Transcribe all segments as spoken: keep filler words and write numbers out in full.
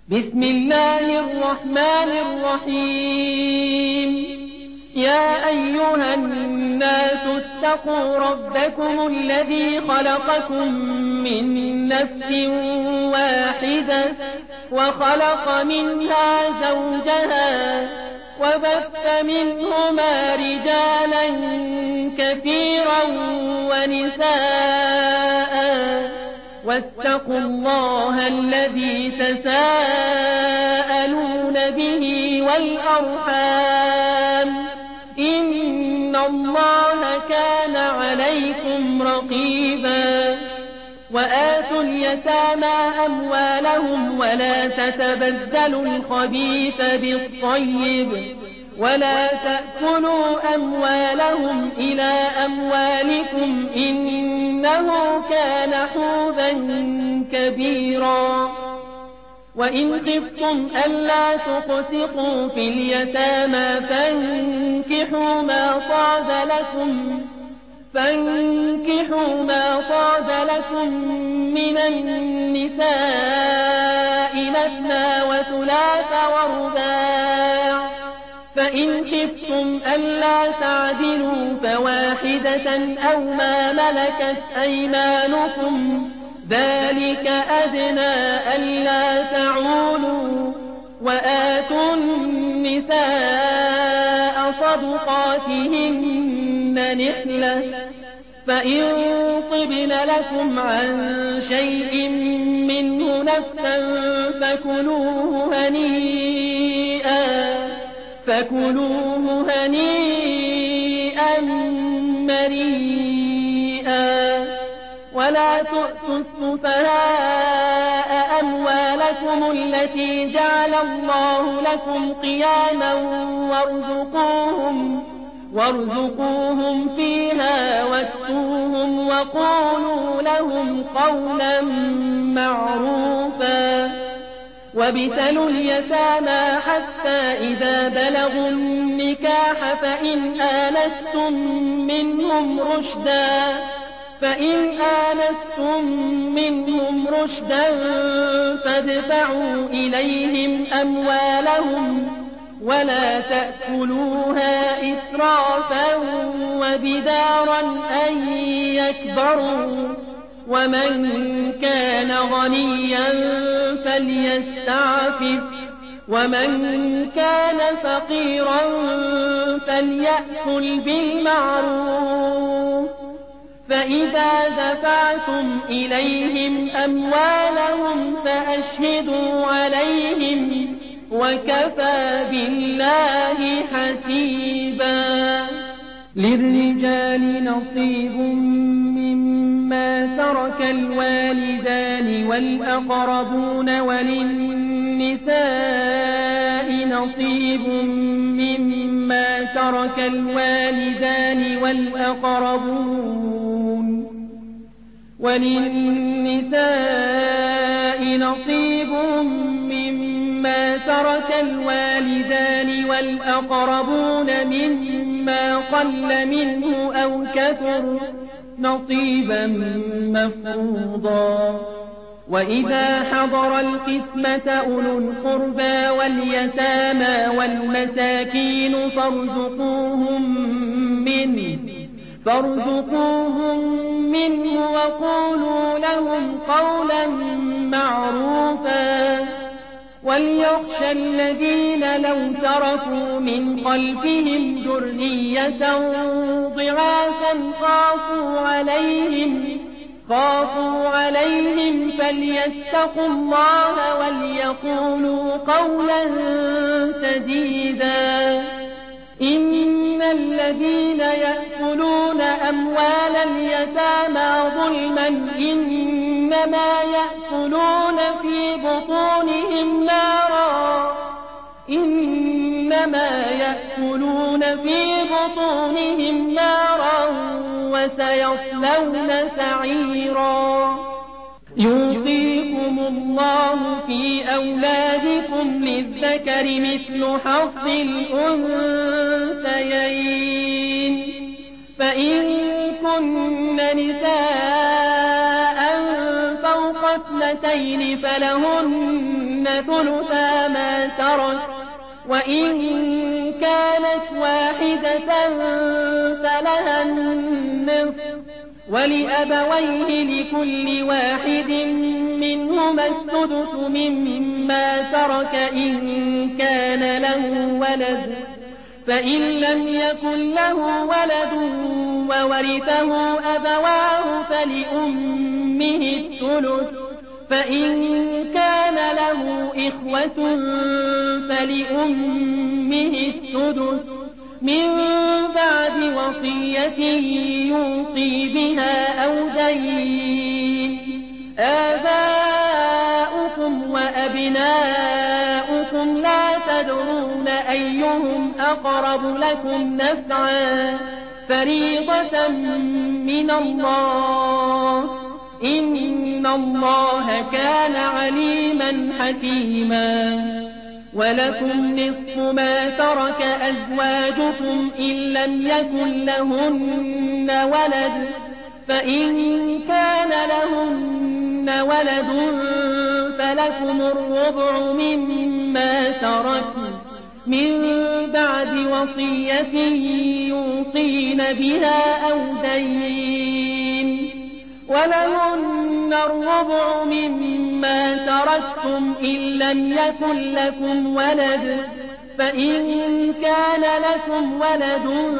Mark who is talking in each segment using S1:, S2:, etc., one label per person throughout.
S1: بسم الله الرحمن الرحيم يا أيها الناس اتقوا ربكم الذي خلقكم من نفس واحدة وخلق منها زوجها وبث منهما رجالا كثيرا ونساء واتقوا الله الذي تساءلون به والأرحام إن الله كان عليكم رقيبا وآتوا اليتامى أموالهم ولا تتبدلوا الخبيث بالطيب ولا تأكلوا أموالهم إلى أموالكم إنه كان حوبا كبيرا وإن خفتم ألا تقسطوا في اليتامى فانكحوا ما طاب لكم فانكحوا ما طاب لكم من النساء مثنى وثلاث ورباع فإن خفتم ألا تعدلوا فواحدة أو ما ملكت أيمانكم ذلك أدنى ألا تعولوا وآتوا النساء صدقاتهن نحلة فإن طبن لكم عن شيء منه نفسا فكلوه هنيئا فكلوه هنيئا مريئا ولا تؤتوا السفهاء أموالكم التي جعل الله لكم قياما وارزقوهم وارزقوهم فيها واكسوهم وقولوا لهم قولا معروفا وابتلوا اليتامى حتى إذا بلغوا النكاح فإن آنستم منهم رشدا فإن آنستم منهم رشدا فادفعوا إليهم أموالهم ولا تأكلوها إسرافا وبدارا أن يكبروا ومن كان غنيا فليستعفف ومن كان فقيرا فليأكل بالمعروف فإذا دفعتم إليهم أموالهم فأشهدوا عليهم وكفى بالله حسيبا للرجال نصيب مما ترك الوالدان والأقربون وللنساء نصيب مما ترك الوالدان والأقربون وللنساء نصيب مما ترك الوالدان والأقربون مما قل منه أو كثر نصيبا مفروضا وإذا حضر القسمة أولو القربى واليتامى والمساكين فارزقوهم منه فارزقوهم منه وقولوا لهم قولا معروفا وليخشى الذين لو تركوا من خلفهم ذرية ضعافا خافوا عليهم خافوا عليهم فليتقوا الله وليقولوا قولا سديدا إن الذين يأكلون أموال اليتامى ظلما إنما يأكلون في بطونهم نارا إنما يأكلون في بطونهم نارا وسيصلون سعيرا يوصيكم الله في أولادكم للذكر مثل حظ الأنثيين فإن كن نساء فوق اثنتين اثنتين فلهن ثلثا ما ترك، وإن كانت واحدة فلها النصف، ولأبويه لكل واحد منهما السدس مما ترك إن كان له ولد، فإن لم يكن له ولد وورثه أبواه فلأمه الثلث، فإن كان له إخوة فلأمه السدس من بعد وصية يوصي بها أو دين. آباؤكم وأبناؤكم لا تدرون أيهم أقرب لكم نفعا، فريضة من الله، إن الله كان عليما حكيما. ولكم نصف ما ترك أزواجكم إن لم يكن لهن ولد، فإن كان لهن ولد فلكم الربع مما تركن من بعد وصية يوصين بها أو دين، ولهن الربع مما تركتم إن لم يكن لكم ولد، فإن كان لكم ولد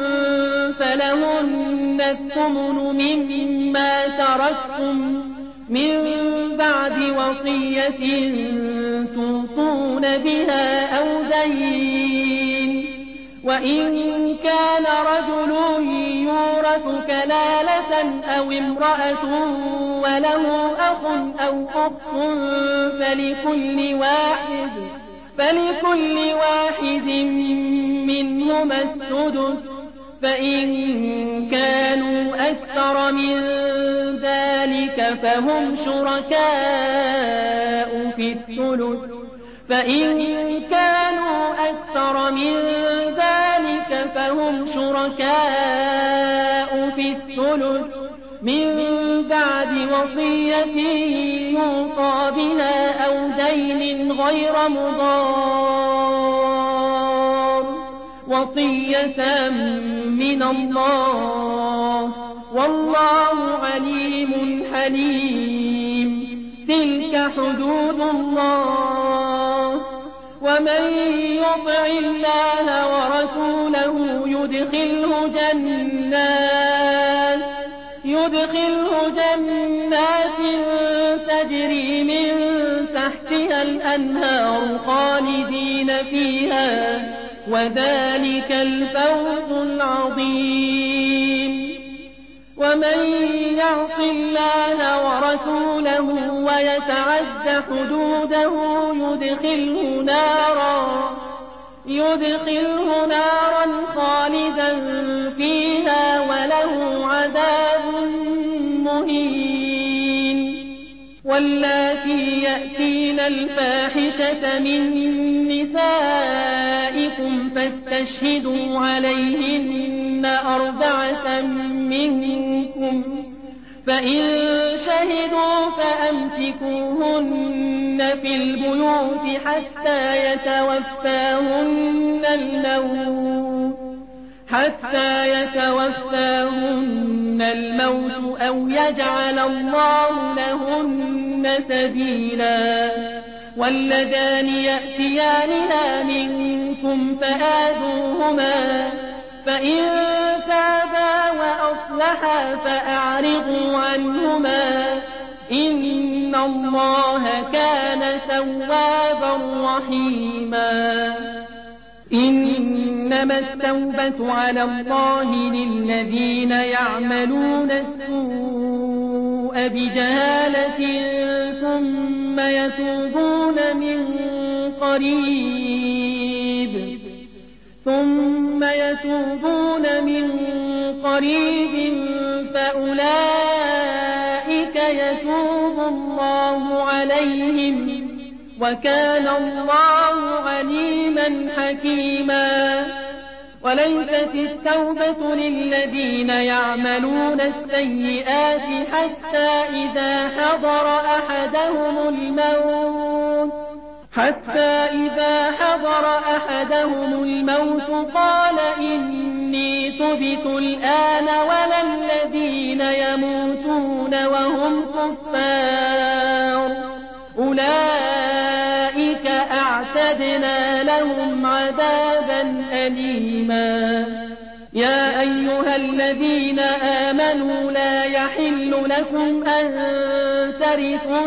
S1: فلهن الثمن مما تركتم من بعد وصية توصون بها أو دين. وإن كان رجل يورث كلالة أو امرأة وله أخ أو أخت فلكل واحد فلكل واحد منهما السدس، فإن كانوا أكثر من ذلك فهم شركاء في الثلث، فإن كانوا أكثر من ذلك فهم شركاء في الثلث من بعد وصية يوصى بها أو دين غير مضار، وصية من الله، والله عليم حليم. تلك حدود الله، ومن يطع الله ورسوله يدخله جنات يدخله جنات تجري من تحتها الأنهار خالدين فيها، وذلك الفوز العظيم. ومن يعص الله ورسوله ويتعد حدوده يدخله نارا يدخله نارا خالدا فيها وله عذاب مهين. واللاتي يأتين الفاحشة من نسائكم فاستشهدوا عليهن أربعة منكم، فإن شهدوا فأمسكوهن في البيوت حتى يتوفاهن الموت حتى يتوفاهن الموت أو يجعل الله لهن سبيلا. واللذان يأتيانها منكم فآذوهما، فإن تابا وأصلحا فأعرضوا عنهما، إن الله كان توابا رحيما. إنما التوبة على الله للذين يعملون السوء بجهالة ثم يتوبون من قريب ثم يتوبون من قريب فأولئك يتوب الله عليهم، وكان الله عليما حكيما. وليست التوبة للذين يعملون السيئات حتى إذا حضر أحدهم الموت حتى إذا حضر أحدهم الموت قال إني تبت الآن ولا الذين يموتون وهم كفار أولئك أعتدنا لهم عذابا أليما. يا أيها الذين آمنوا لا يحل لكم أن ترثوا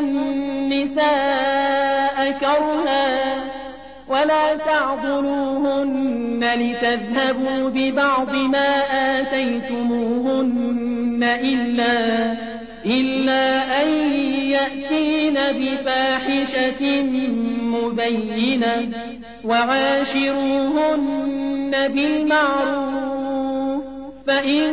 S1: النساء كرها ولا تعضلوهن لتذهبوا ببعض ما آتيتموهن إلا, إلا أن يأتين بفاحشة مبينة وعاشروهن بالمعروف فإن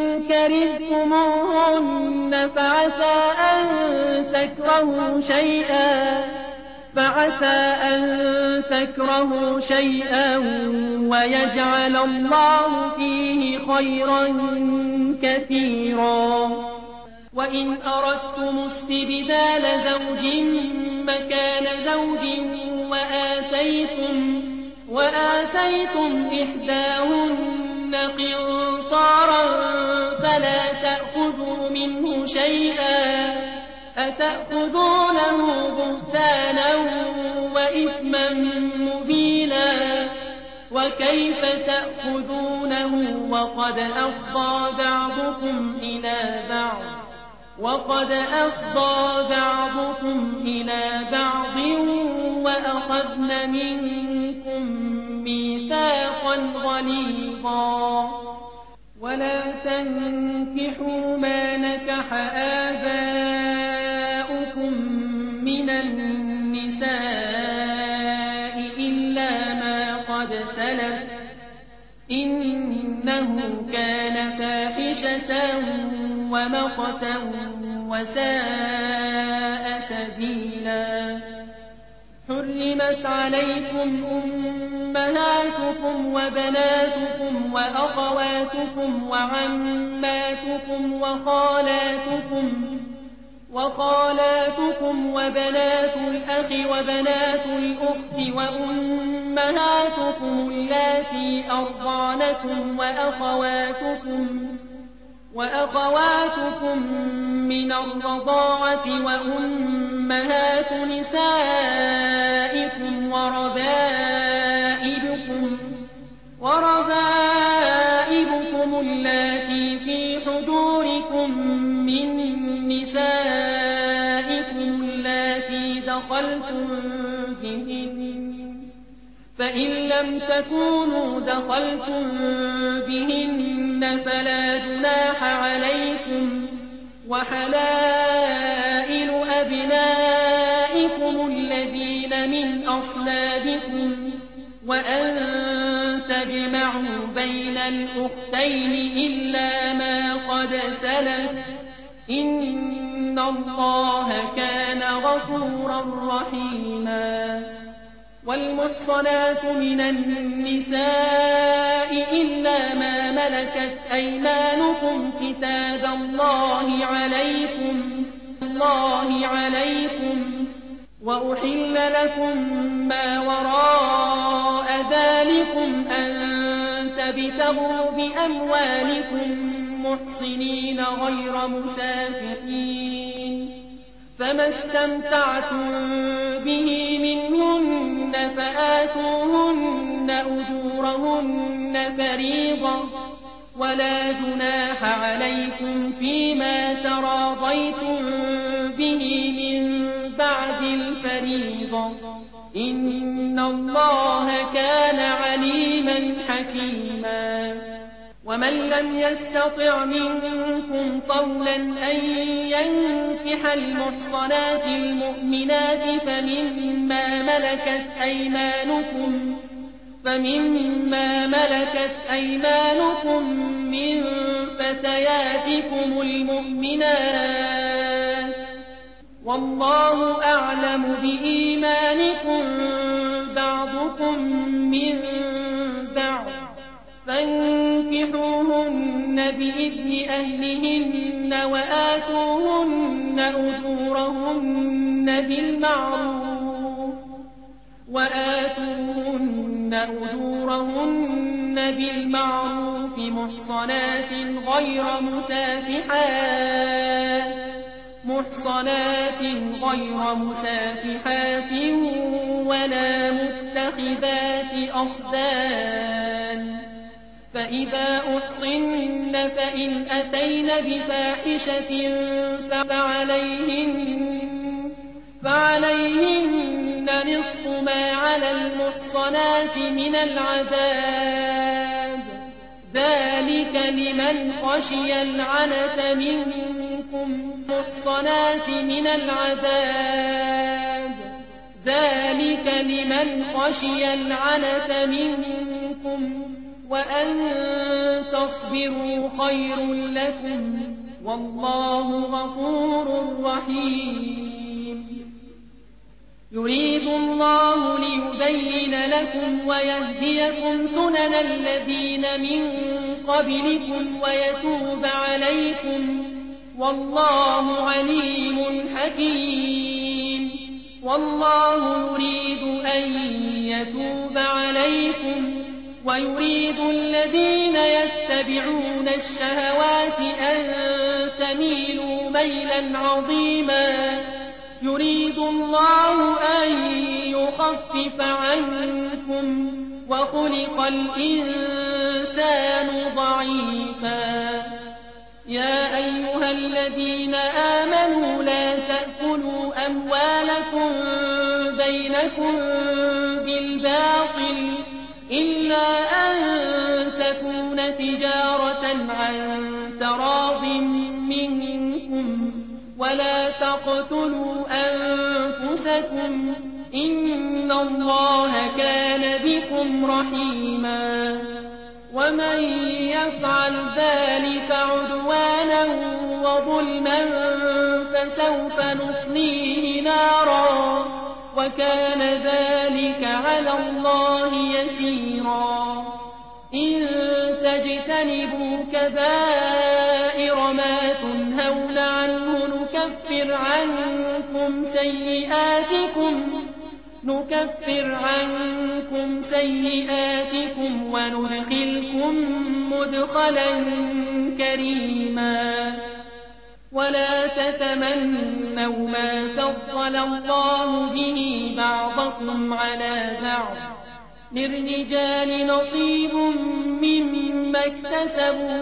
S1: كرهتموهن فعسى أن تكرهوا شيئا فعسى أن تكرهوا شيئا ويجعل الله فيه خيرا كثيرا. وإن أردتم استبدال زوج مكان زوج وآتيتم, وآتيتم إحداهن قنطارا فلا تأخذوا منه شيئا أتأخذونه بهتانا وإثما مبينا وكيف تأخذونه وقد أفضى بعضكم إلى بعض وقد أفضى بعضكم إلى بعض وأخذن منكم ميثاقا غليظا. ولا تنكحوا ما نكح آباؤكم من النساء إلا ما قد سلف إنه كان فاحشة ومقتا وساء سبيلا. حرمت عليكم أمهاتكم وبناتكم وأخواتكم وعماتكم وخالاتكم وخالاتكم وبنات الأخ وبنات الأخت وأمهاتكم اللاتي أرضعنكم وأخواتكم وأخواتكم من الرضاعة وأمهات نسائكم وربائبكم وربائبكم اللاتي في حجوركم من نسائكم اللاتي دخلتم بهن فإن لم تكونوا دخلتم بهن فلا جناح عليكم وحلائل أبنائكم الذين من أصلابكم وأن تجمعوا بين الأختين إلا ما قد سلف إن الله كان غفورا رحيما. والمحصنات من النساء إلا ما ملكت أيمانكم كتاب الله عليكم الله عليكم وأحل لكم ما وراء ذلكم أن تبتغوا بأموالكم محصنين غير مسافحين فما استمتعتم به منهن فآتوهن أجورهن فريضة ولا جناح عليكم فيما تراضيتم به من بعد الفريضة إن الله كان عليما حكيما. ومن لم يستطع منكم طولا أن ينكح المحصنات المؤمنات فمما ملكت أيمانكم فمما ملكت أيمانكم من فتياتكم المؤمنات والله أعلم بإيمانكم بعضكم من بعض بإذن أهلهن وآتوهن أجورهن بالمعروف وآتوهن أجورهن بالمعروف محصنات غير مسافحات محصنات غير مسافحات ولا متخذات أخدان فإذا أحصن فإن أتين بفاحشة فعليهن فعليهن نصف ما على المحصنات من العذاب ذلك لمن خشي العنة منكم محصنات من العذاب ذلك لمن خشي العنة منكم وأن تصبروا خير لكم والله غفور رحيم يريد الله ليبين لكم ويهديكم سنن الذين من قبلكم ويتوب عليكم والله عليم حكيم والله يريد أن يتوب عليكم ويريد الذين يتبعون الشهوات أن تميلوا ميلا عظيما يريد الله أن يخفف عنكم وخلق الإنسان ضعيفا يا أيها الذين آمنوا لا تأكلوا أموالكم بينكم بالباطل إلا أن تكون تجارة عن تراض منكم ولا تقتلوا أنفسكم إن الله كان بكم رحيما ومن يفعل ذلك عدوانا وظلما فسوف نصليه نارا وكان ذلك على الله يسيرا إن تجتنبوا كبائر ما تنهون عنه نكفر عنكم سيئاتكم نكفر عنكم سيئاتكم وندخلكم مدخلا كريما ولا تتمنوا ما فضل الله به بعضكم على بعض للرجال نصيب مما اكتسبوا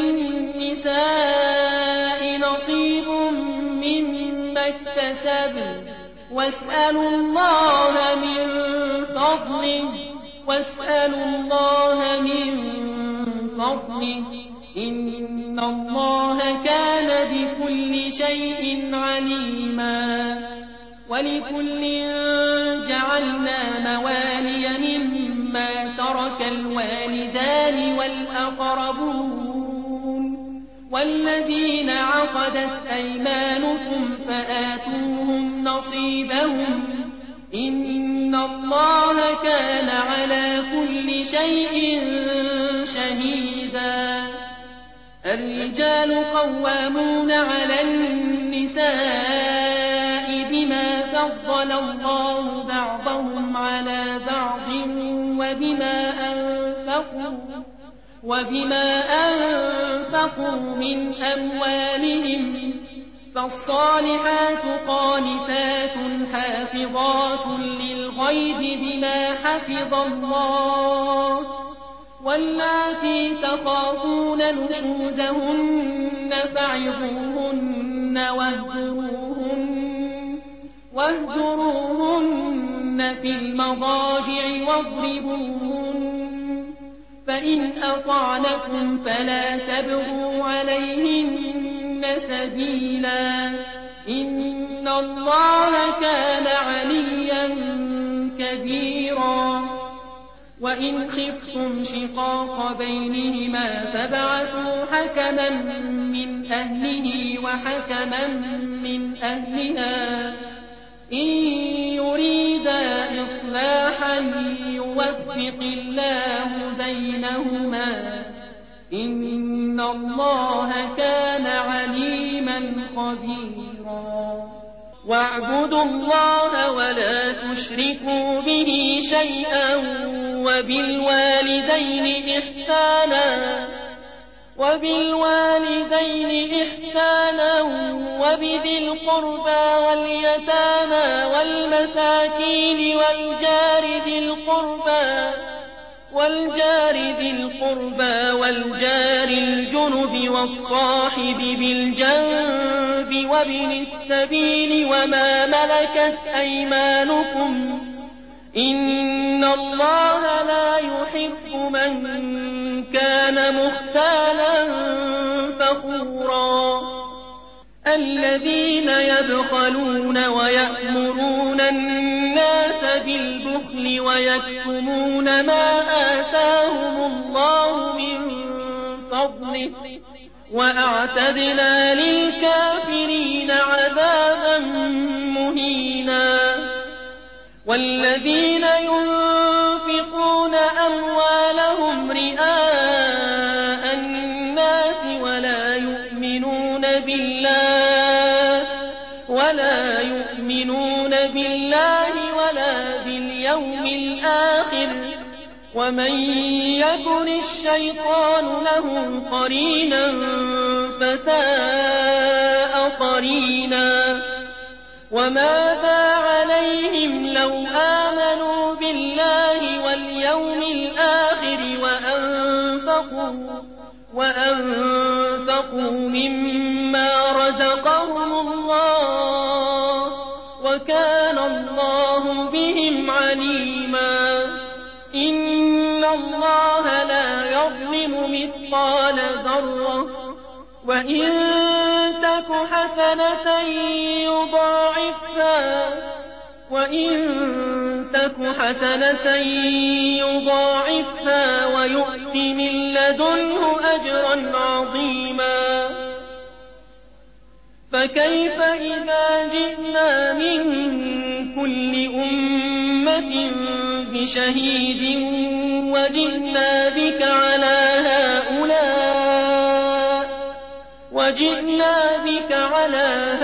S1: وللنساء نصيب مما اكتسبوا واسألوا الله من فضله واسألوا الله من فضله إن الله كان بكل شيء عليما ولكل جعلنا موالي مما ترك الوالدان والأقربون والذين عقدت أيمانكم فآتوهم نصيبهم إن الله كان على كل شيء شهيدا الرجال قوامون على النساء بما فضل الله بعضهم على بعض وبما أنفقوا وبما أنفقوا من أموالهم فالصالحات قانتات حافظات للغيب بما حفظ الله واللاتي تخافون نشوزهن فعظوهن واهجروهن, واهجروهن في المضاجع واضربوهن فإن أطعنكم فلا تبغوا عليهن سبيلا إن الله كان عليا كبيرا وإن خفتم شقاق بينهما فابعثوا حكما من أهله وحكما من أهلها إن يريدا إصلاحا يوفق الله بينهما إن الله كان عليما خبيرا واعبدوا الله ولا تشركوا به شيئا وبالوالدين إحسانا وبالوالدين إحسانا وبذي القربى واليتامى والمساكين والجار ذي القربى والجار ذي القربى والجار الجنب والصاحب بالجنب وابن السبيل وما ملكت أيمانكم إن الله لا يحب من كان مختالا فخورا الذين يبخلون ويأمرون الناس بالبخل ويكتمون ما آتاهم الله من فضله وأعتدنا للكافرين عذابا مهينا والذين ينفقون أموالهم رئاء الناس ولا يؤمنون بالله ولا يؤمنون بالله ولا باليوم الآخر ومن يكن الشيطان له قرينا فساء قرينا وماذا عليهم لو آمنوا بالله واليوم الآخر وأنفقوا وأنفقوا مما رزقهم الله وكان الله بهم عليما إن الله لا يظلم مثقال ذرة وإن تك حسنة يضاعفها وإن تك حسنة يضاعفها ويؤت من لدنه أجرا عظيما فكيف إذا جئنا من كل أمة بشهيد وجئنا بك على هؤلاء وجئنا بك على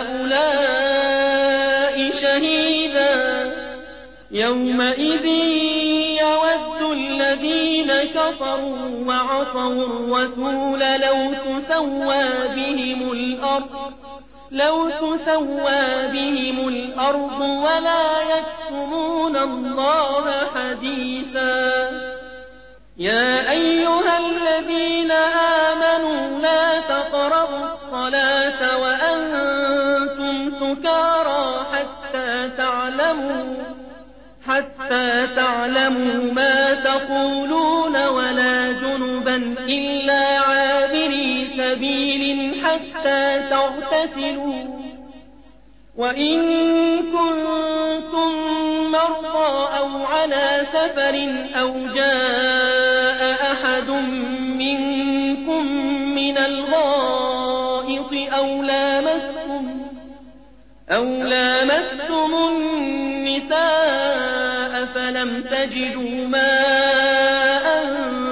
S1: هؤلاء شهيدا يومئذ يود الذين كفروا وعصوا الرسول لو تسوى بهم الأرض لو تسوى بهم الأرض ولا يكتمون الله حديثا يا أيها الذين آمنوا لا تقربوا الصلاة وأنتم سكارى حتى تعلموا حتى تعلموا ما تقولون ولا جنبا إلا عابري سبيل حتى تغتسلوا وإن كنتم مرضى أو على سفر أو جاء أحد منكم من الغائط أو لامستم أو لامستم النساء فلم تجدوا ماء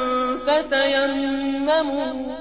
S1: فتيمموا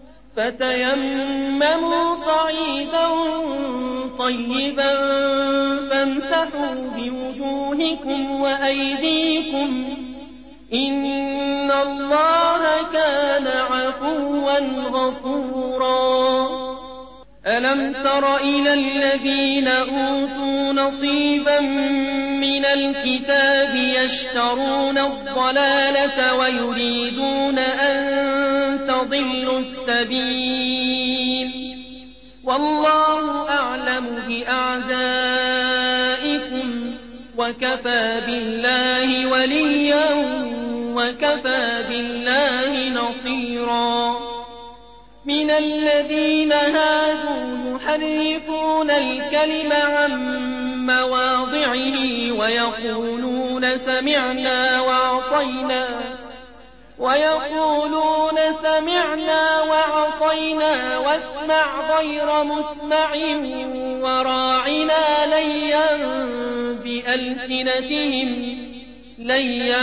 S1: فتيمموا صعيدا طيبا فامسحوا بوجوهكم وأيديكم إن الله كان عفوا غفورا ألم تر إلى الذين أوتوا نصيبا من الكتاب يشترون الضلالة ويريدون أن تضلوا السبيل والله أعلم بأعدائكم وكفى بالله وليا وكفى بالله نصيرا من الذين هادوا يحرفون الكلم عن مواضعه ويقولون سمعنا وعصينا ويقولون سمعنا وعصينا واسمع غير مسمع وراعنا ليا بألسنتهم ليا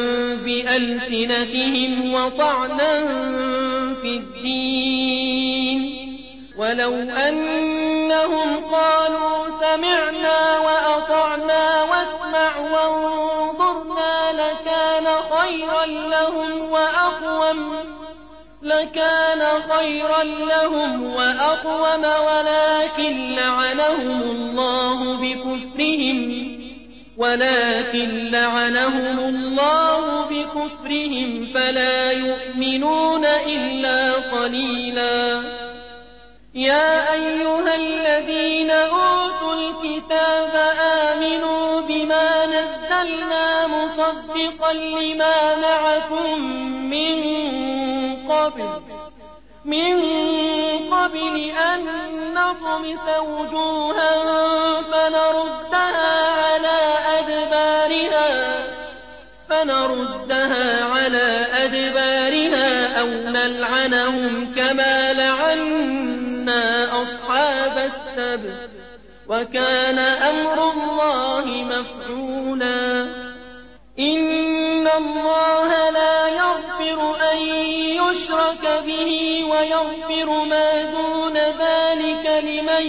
S1: بألسنتهم وطعنا في الدين. ولو أنهم قالوا سمعنا وأطعنا واسمع وانظرنا لكان خيرا لهم وأقوم لكان خيرا لهم وأقوم ولكن لعنهم الله بكفرهم ولكن لعنهم الله بكفرهم فلا يؤمنون إلا قليلا. يا أيها الذين أوتوا الكتاب آمنوا بما نزلنا مصدقا لما معكم من قبل من قبل أن نطمس وجوها فنردها على أدبارها فنردها على أدبارها أو نلعنهم كما لعنا أصحاب السبت وكان أمر الله مفعولا. إن الله لا يغفر أن يشرك به ويغفر ما دون ذلك لمن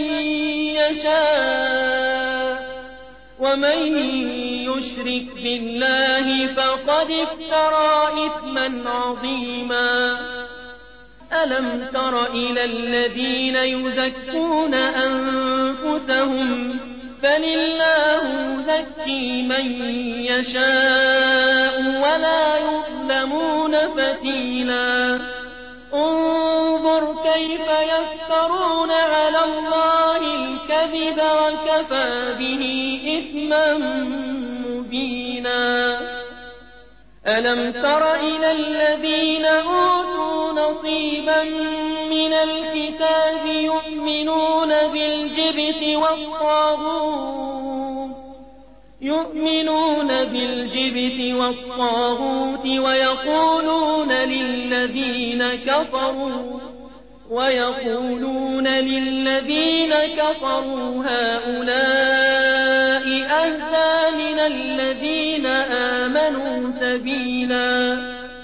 S1: يشاء ومن يشرك بالله فقد افترى إثما عظيما. ألم تر إلى الذين يزكون أنفسهم بل الله يزكي من يشاء ولا يظلمون فتيلا. انظر كيف يفترون على الله الكذب وكفى به إثما مبينا. ألم تر إلى الذين أوتوا نصيبا من الكتاب يؤمنون بالجبت والطاغوت يؤمنون بالجبت والطاغوت ويقولون للذين كفروا ويقولون للذين كفروا هؤلاء أهدى من الذين آمنوا سبيلا.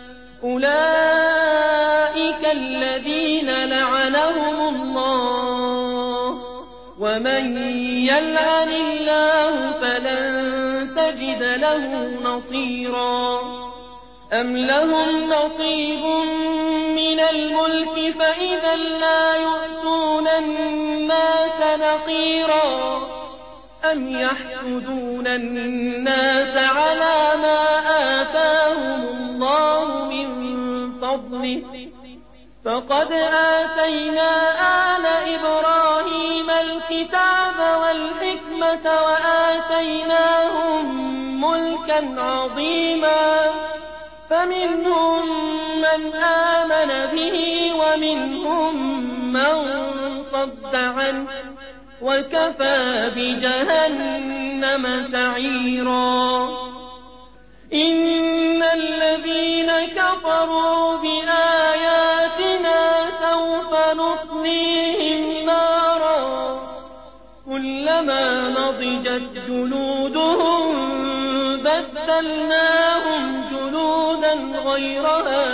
S1: أولئك الذين لعنهم الله ومن يلعن الله فلن تجد له نصيرا. أم لهم نصيب من الملك فإذا لا يؤتون الناس نقيرا. أم يحسدون الناس على ما آتاهم الله من فضله فقد آتينا آل إبراهيم الكتاب والحكمة وآتيناهم ملكا عظيما. فمنهم من آمن به ومنهم من صد عنه وكفى بجهنم سعيرا. إن الذين كفروا بآياتنا سوف نصليهم نارا كلما نضجت جلودهم بدلناهم جلودا غيرها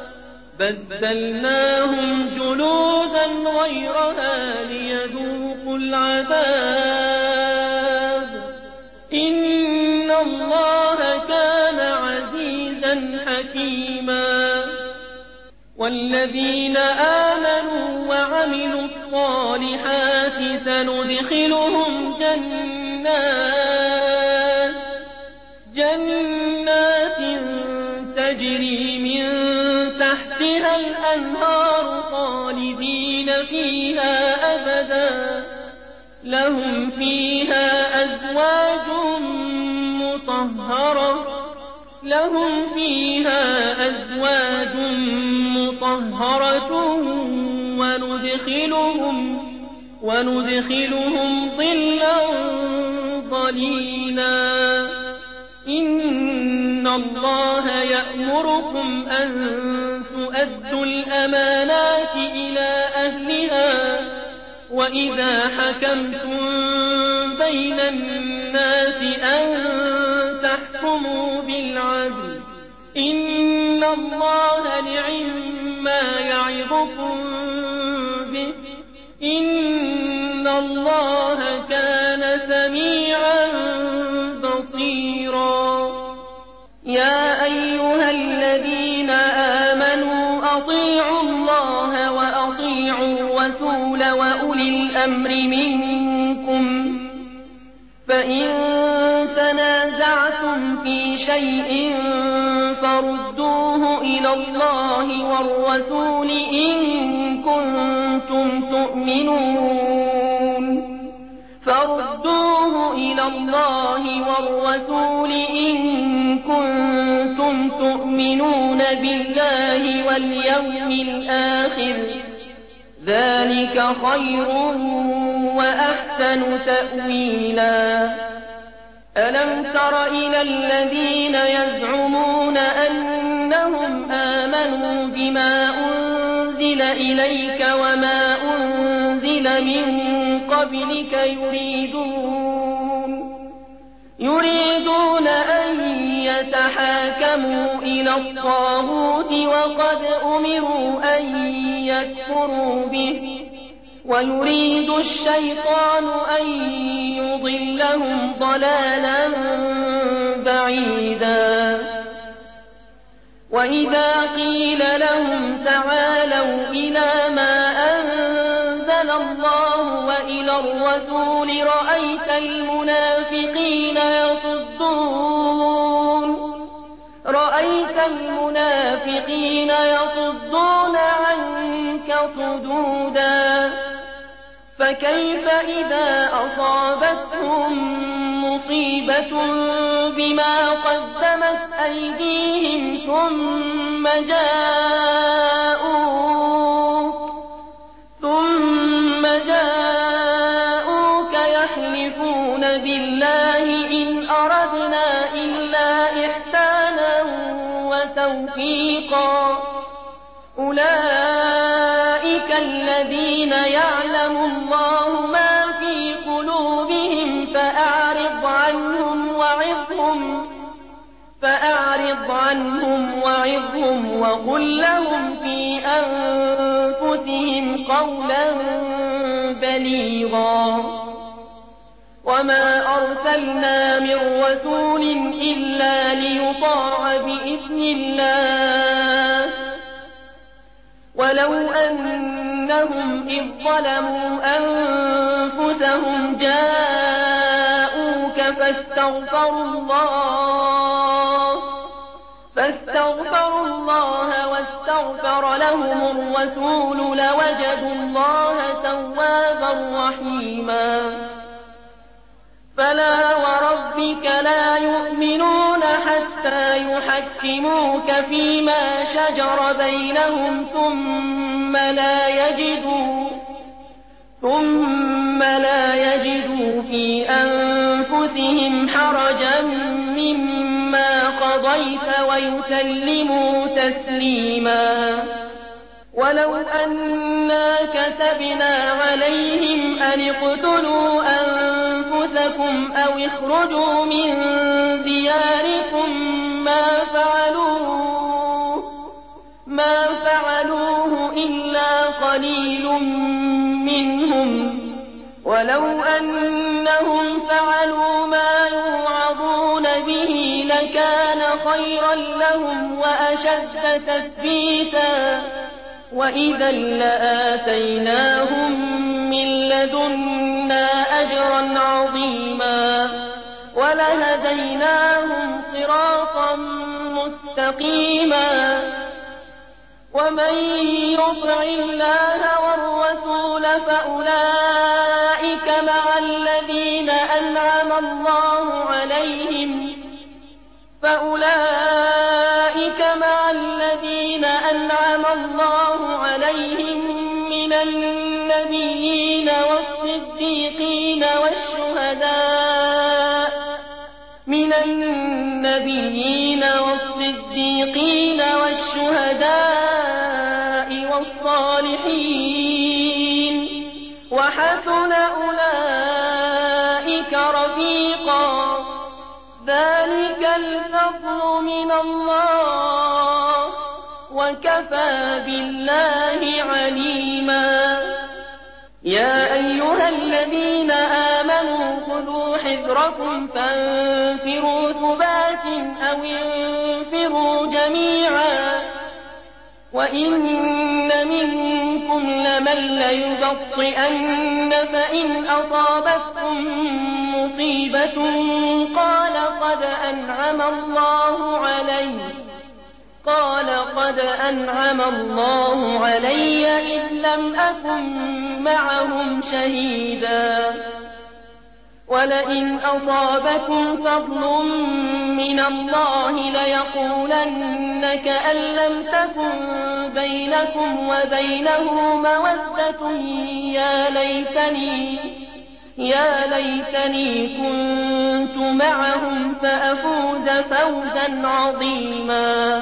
S1: بدلناهم جلودا غيرها ليذوقوا العذاب. إن الله كان عزيزا حكيما. والذين آمنوا وعملوا الصالحات سندخلهم جنات جنات تجري من تحتها الأنهار خالدين فيها أبدا لهم فيها أزواج مطهرة لهم فيها أزواج مطهرة وندخلهم وندخلهم ظلا ظليلا. إن الله يأمركم أن تؤدوا الأمانات إلى أهلها وإذا حكمتم بين الناس أن تحكموا فاحكموا بالعدل إن الله نعما يعظكم به إن الله كان سميعا بصيرا يا أيها الذين آمنوا أطيعوا الله وأطيعوا الرسول وأولي الأمر منكم فإن تنازعتم في شيء فردوه إلى الله والرسول إن كنتم تؤمنون فردوه إلى الله والرسول إن كنتم تؤمنون بالله واليوم الآخر ذلك خير وأحسن تأويلا ألم تر إلى الذين يزعمون أنهم آمنوا بما أنزل إليك وما أنزل من قبلك يريدون يريدون أن يتحاكموا إلى الطاغوت وقد أمروا أن يكفروا به ويريد الشيطان أن يضلهم ضلالا بعيدا وإذا قيل لهم تعالوا إلى ما أنزل الله وإلى الرسول رأيت المنافقين يصدون رأيت المنافقين يصدون عنك صدودا فكيف إذا أصابتهم مصيبة بما قدمت أيديهم ثم جاءوك ثم جاءوك يحلفون بالله إن أردنا إلا إحسانا وتوفيقا أولئك الذين يعلم الله ما في قلوبهم فأعرض عنهم وعظهم فأعرض عنهم وعظهم وقل لهم في أنفسهم قولا بليغا وما أرسلنا من رسول إلا ليطاع بإذن الله ولو أنهم إذ ظلموا أنفسهم جاءوك فاستغفروا الله فاستغفروا الله واستغفر لهم الرسول لوجدوا الله توابا رحيما فلا وربك لا يؤمنون حتى يحكموك فيما شجر بينهم ثم لا يجدوا ثم لا يجدوا في أنفسهم حرجا مما قضيت ويسلموا تسليما ولو أنا كتبنا عليهم أن اقتلوا أنفسكم أو اخرجوا من دياركم ما فعلوه ما فعلوه إلا قليل منهم ولو أنهم فعلوا ما يوعظون به لكان خيرا لهم وأشد تثبيتا وإذا لآتيناهم من لدنا أجرا عظيما ولهديناهم صراطا مستقيما ومن يطع الله والرسول فأولئك مع الذين أنعم الله عليهم فأولئك مع الذين أنعم الله عليهم من النبيين والصديقين والشهداء من النبيين والصديقين والشهداء والصالحين وحسن أولئك رفيقا ذلك الفضل من الله وكفى بالله عليما. يا أيها الذين آمنوا خذوا حذركم فانفروا ثبات أو انفروا جميعا وإن منكم لمن ليبطئن فإن أصابتكم مصيبة قال قد أنعم الله علي قال قد أنعم الله علي إذ لم أكن معهم شهيدا ولئن أصابكم فضل من الله ليقولن كأن لم تكن بينكم وبينه مودة يا ليتني يا ليتني كنت معهم فأفوز فوزا عظيما.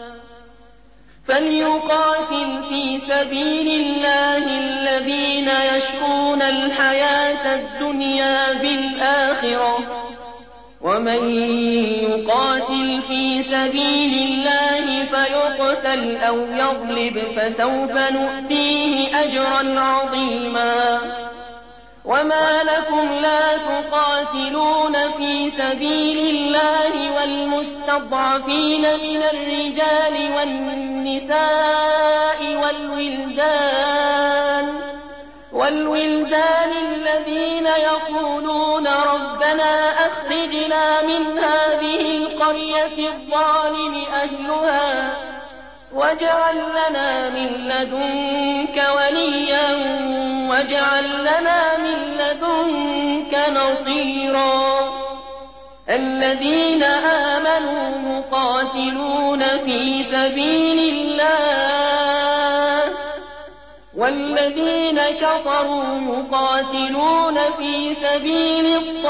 S1: فليقاتل في سبيل الله الذين يشرون الحياة الدنيا بالآخرة ومن يقاتل في سبيل الله فيقتل أو يغلب فسوف نؤتيه أجرا عظيما. وما لكم لا تقاتلون في سبيل الله والمستضعفين من الرجال والنساء والولدان والولدان الذين يقولون ربنا أخرجنا من هذه القرية الظالم أهلها واجعل لنا من لدنك وليا واجعل لنا من لدنك نصيرا. الذين آمنوا يقاتلون في سبيل الله والذين كفروا يقاتلون في سبيل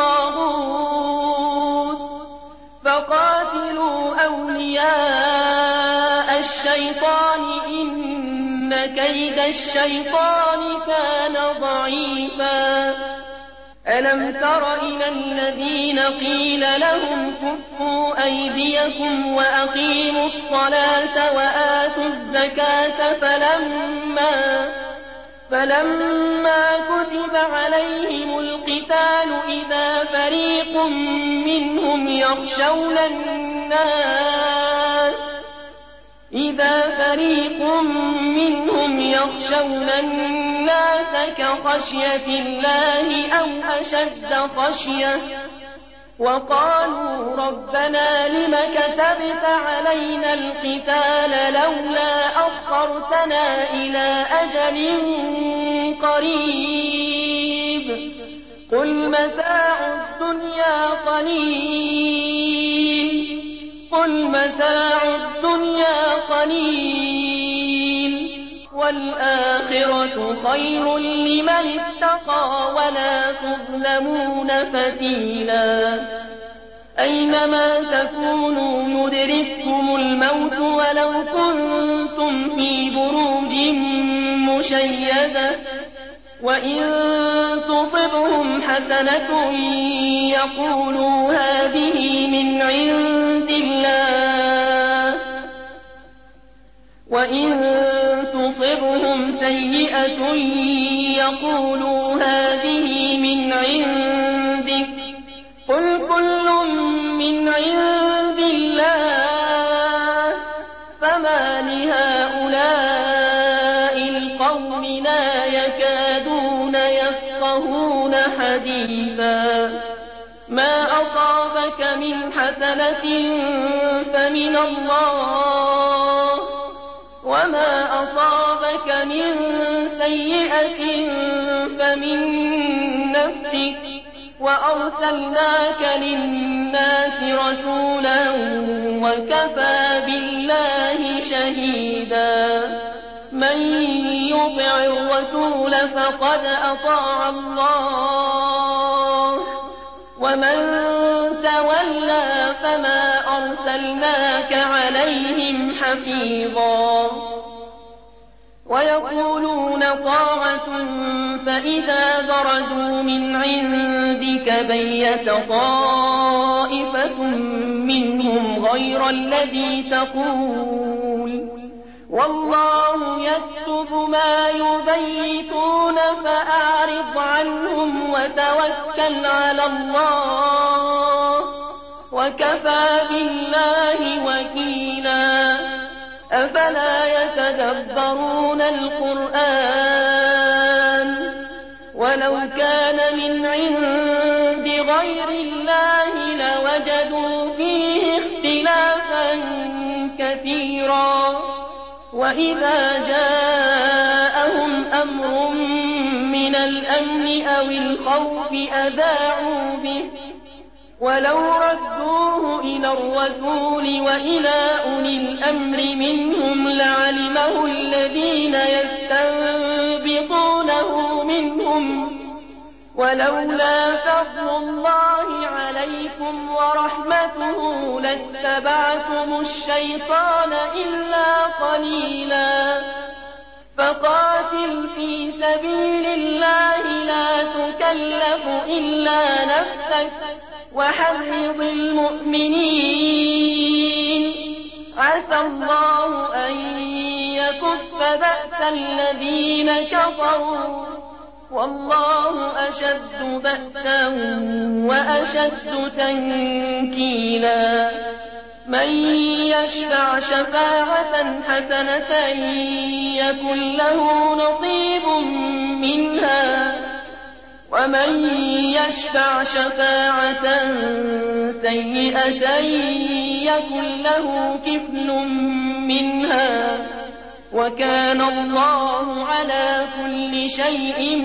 S1: الطاغوت فقاتلوا أولياء الشيطان إن كيد الشيطان كان ضعيفا. ألم تر إلى الذين قيل لهم كفوا أيديكم وأقيموا الصلاة وآتوا الزكاة فلما فلما كتب عليهم القتال إذا فريق منهم يخشون الناس إذا فريق منهم يخشون الناس كخشية الله أو أشد خشية وقالوا ربنا لم كتبت علينا القتال لولا أخرتنا إلى أجل قريب قل متاع الدنيا قليل قل متاع الدنيا قليل والآخرة خير لمن اتقى ولا تظلمون فتيلا. أينما تكونوا يدرككم الموت ولو كنتم في بروج مشيدة وإن تصبهم حسنة يقولوا هذه من عند الله وإن تصبهم سيئة يقولوا هذه من عندك قل كل من عند الله فما لهؤلاء القوم لا يكادون يفقهون حديثا. ما أصابك من حسنة فمن الله وما أصابك من سيئة فمن نفسك وأرسلناك للناس رسولا وكفى بالله شهيدا. من يطع الرسول فقد أطاع الله ومن تولى فما أرسلناك عليهم حفيظا. ويقولون طاعة فإذا برزوا من عندك بيت طائفة منهم غير الذي تقول والله يكتب ما يبيتون فأعرض عنهم وتوكل على الله وكفى بالله وكيلا أفلا يتدبرون القرآن ولو كان من عند غير الله لوجدوا فيه اختلافا كثيرا وإذا جاءهم أمر من الأمن أو الخوف أذاعوا به ولو ردوه إلى الرسول وإلى أولي الأمر منهم لعلمه الذين يستنبطونه منهم ولولا فضل الله عليكم ورحمته لاتبعتم الشيطان إلا قليلا فقاتل في سبيل الله لا تكلف إلا نفسك وحرض المؤمنين عسى الله أن يكف بأس الذين كفروا والله أشد بأسا وأشد تنكيلا من يشفع شفاعة حسنة يكن له نصيب منها ومن يشفع شفاعة سيئة يكن له كفل منها وكان الله على كل شيء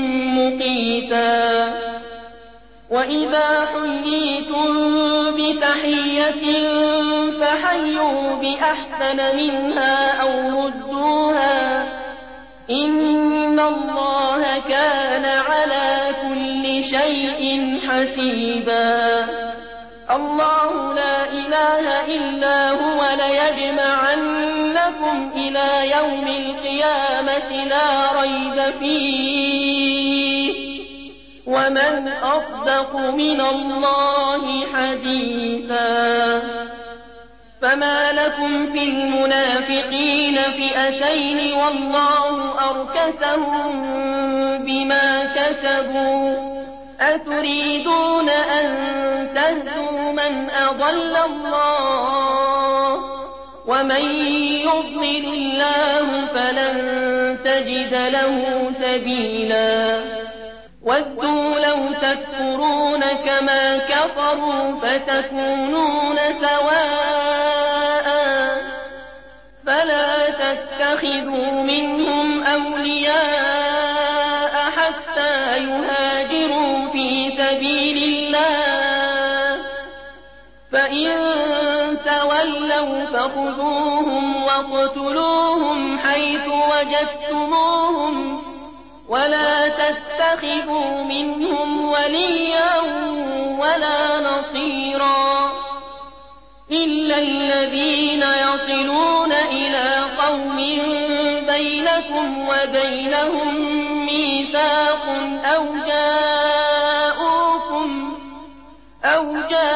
S1: مقيتا وإذا حييتم بتحية فحيوا بأحسن منها أو ردوها إن الله كان على كل شيء حسيبا الله لا إله إلا هو ليجمعنكم إلى يوم القيامة لا ريب فيه ومن أصدق من الله حديثا فما لكم في المنافقين فئتين والله أركسهم بما كسبوا أتريدون أن تهدوا من أضل الله ومن يضلل الله فلن تجد له سبيلا ودوا لو تكفرون كما كفروا فتكونون سواء فلا تتخذوا منهم أولياء حتى يهاجروا في سبيل الله فإن تولوا فخذوهم واقتلوهم حيث وجدتموهم ولا تتخذوا منهم وليا ولا نصيرا إلا الذين يصلون إلى قوم بينكم وبينهم ميثاق أو جاءوكم أو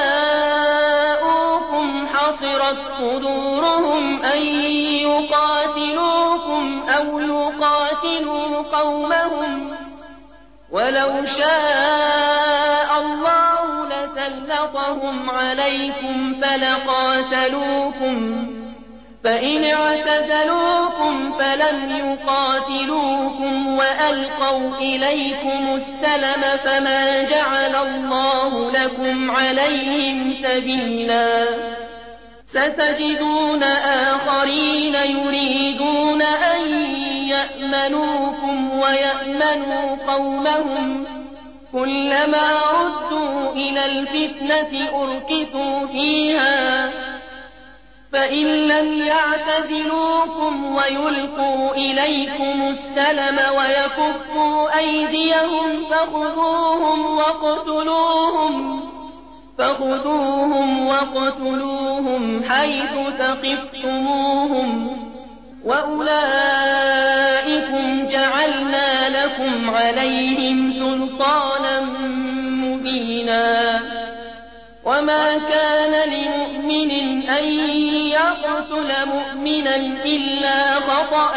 S1: جاءوكم حصرت صدورهم أن يقاتلوكم أو يقاتلوا قومهم ولو شاء الله لسلطهم عليكم فلقاتلوكم فإن اعتزلوكم فلم يقاتلوكم وألقوا إليكم السلم فما جعل الله لكم عليهم سبيلا ستجدون آخرين يريدون أن يأمنوكم ويأمنوا قومهم كلما ردوا إلى الفتنة أركسوا فيها فإن لم يعتزلوكم ويلقوا إليكم السلم ويكفوا أيديهم فخذوهم واقتلوهم فخذوهم واقتلوهم حيث ثقفتموهم وأولئكم جعلنا لكم عليهم سلطانا مبينا وما كان لمؤمن أن يقتل مؤمنا إلا خطأ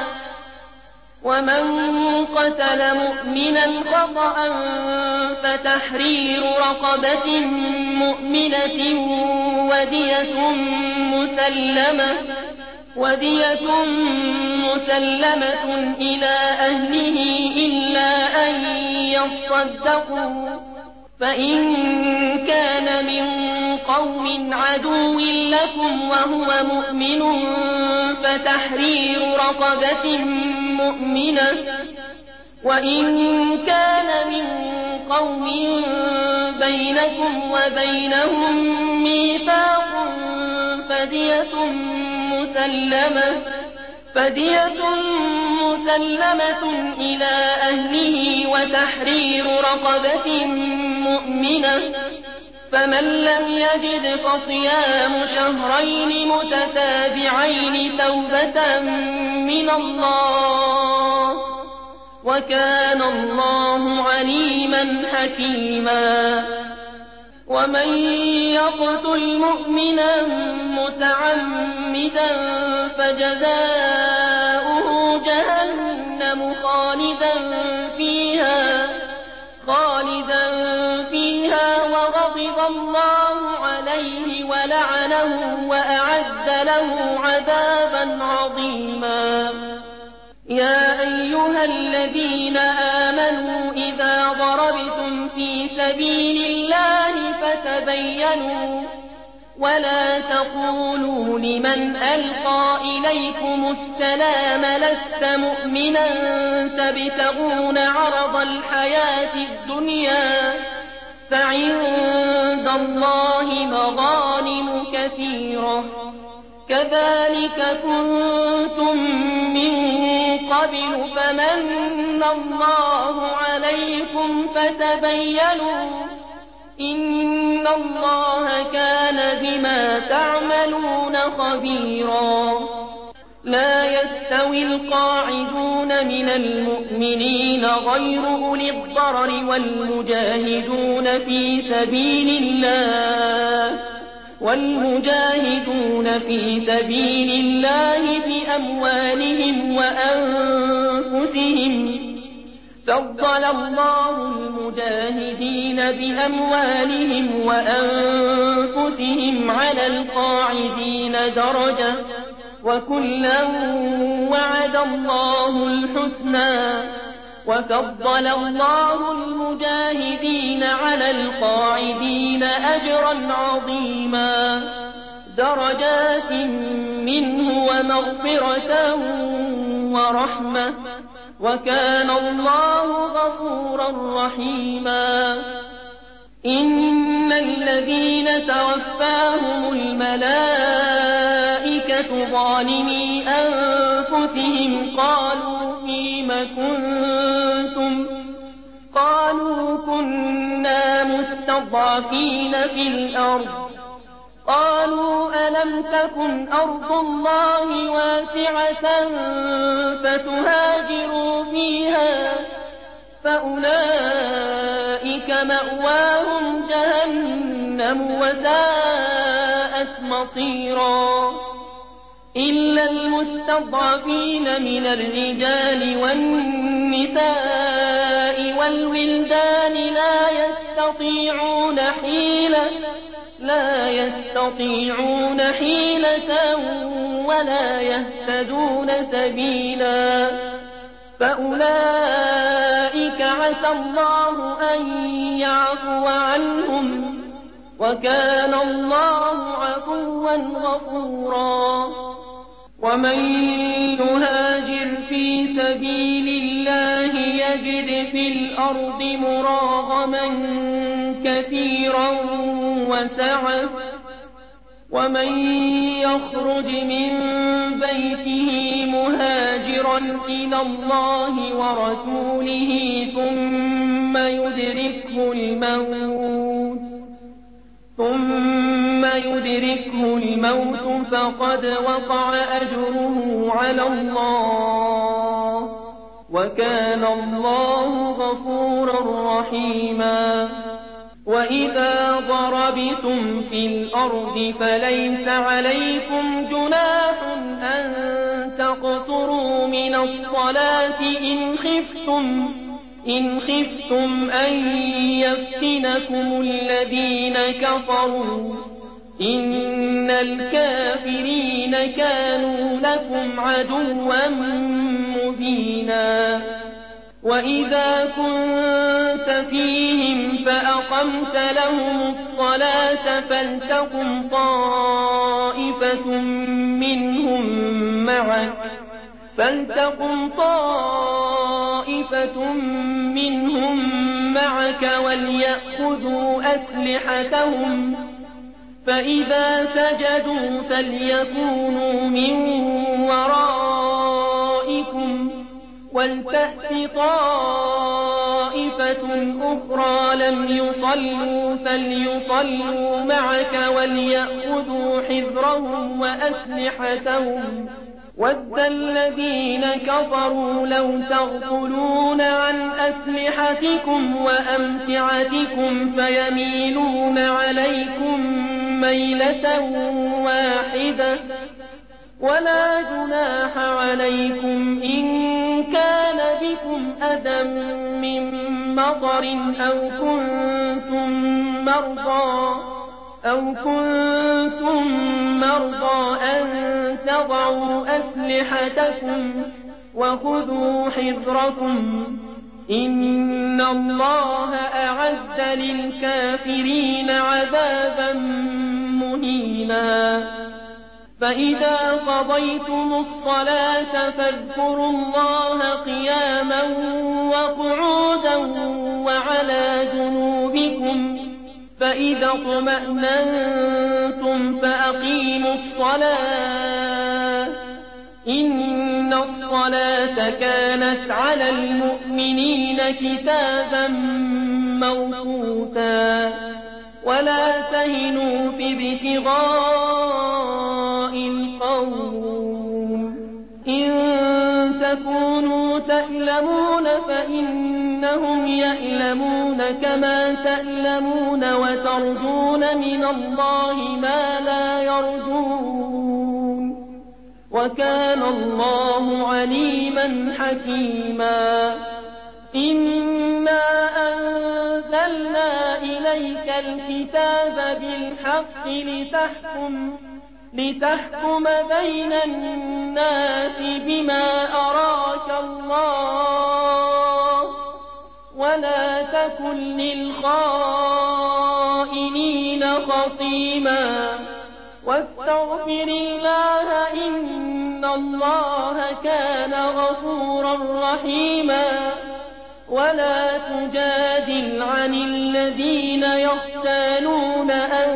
S1: ومن قتل مؤمنا خطأ فتحرير رقبة مؤمنة ودية مسلمة ودية مسلمة إلى أهله إلا أن يصدقوا فإن كان من قوم عدو لكم وهو مؤمن فتحرير رقبة مؤمنة وإن كان من قوم بينكم وبينهم ميثاق فدية مسلمة فدية مسلمة إلى أهله وتحرير رقبة مؤمنة فمن لم يجد فصيام شهرين متتابعين توبة من الله وكان الله عليما حكيما ومن يقتل مؤمنا متعمدا فجزاؤه جهنم خالدا فيها خالدا فيها وغضب الله عليه ولعنه وأعد له عذابا عظيما يا أيها الذين آمنوا إذا ضربتم في سبيل الله فتبينوا ولا تقولوا لمن ألقى إليكم السلام لست مؤمنا تبتغون عرض الحياة الدنيا فعند الله مغانم كثيرة كذلك كنتم من قبل فمن الله عليكم فتبينوا إن الله كان بما تعملون خبيرا لا يستوي القاعدون من المؤمنين غير أولي الضرر والمجاهدون في سبيل الله والمجاهدون في سبيل الله بأموالهم وأنفسهم فضل الله المجاهدين بأموالهم وأنفسهم على القاعدين درجة وكلا وعد الله الحسنى وفضل الله المجاهدين على القاعدين أجرا عظيما درجات منه ومغفرة ورحمة وكان الله غفورا رحيما إن الذين توفاهم الملائكة ظالمي أنفسهم قالوا فيم كنتم قالوا كنا مستضعفين في الأرض قالوا ألم تكن أرض الله واسعة فتهاجروا فيها فأولئك مأواهم جهنم وساءت مصيرا إلا المستضعفين من الرجال والنساء والولدان لا يستطيعون حيلة لا يستطيعون حيلة ولا يهتدون سبيلا فأولئك عسى الله أن يعفو عنهم وكان الله عفوا غفورا ومن يهاجر في سبيل الله يجد في الأرض مراغما كثيرا وسعة ومن يخرج من بيته مهاجرا إلى الله ورسوله ثم يدركه الموت ثم يدركه يدركه الموت فقد وقع أجره على الله وكان الله غفورا رحيما. وإذا ضربتم في الأرض فليس عليكم جناح أن تقصروا من الصلاة إن خفتم إن خفتم أن يفتنكم الذين كفروا إن الكافرين كانوا لكم عدوا مبينا. وإذا كنت فيهم فأقمت لهم الصلاة فلتقم طائفة منهم معك فلتقم طائفة منهم معك وليأخذوا أسلحتهم فإذا سجدوا فليكونوا من ورائكم ولتأت طائفة أخرى لم يصلوا فليصلوا معك وليأخذوا حذرهم وأسلحتهم ود الذين كفروا لو تغفلون عن أسلحتكم وأمتعتكم فيميلون عليكم ميلة واحدة ولا جناح عليكم إن كان بكم أذى من مطر أو كنتم مرضى أو كنتم مرضى أن تضعوا أسلحتكم وخذوا حذركم إن الله أعد للكافرين عذابا مهينا. فإذا قضيتم الصلاة فاذكروا الله قياما وقعودا وعلى جنوبكم فإذا اطمأننتم فأقيموا الصلاة إن الصلاة كانت على المؤمنين كتابا موقوتا. ولا تهنوا في ابتغاء القوم إن تكونوا تألمون فإنهم يألمون كما تألمون وترجون من الله ما لا يرجون وكان الله عليما حكيما. إنا أنزلنا إليك الكتاب بالحق لتحكم لتحكم بين الناس بما أراك الله ولا تكن للخائنين خصيما واستغفر الله إن الله كان غفورا رحيما. ولا تجادل عن الذين يختانون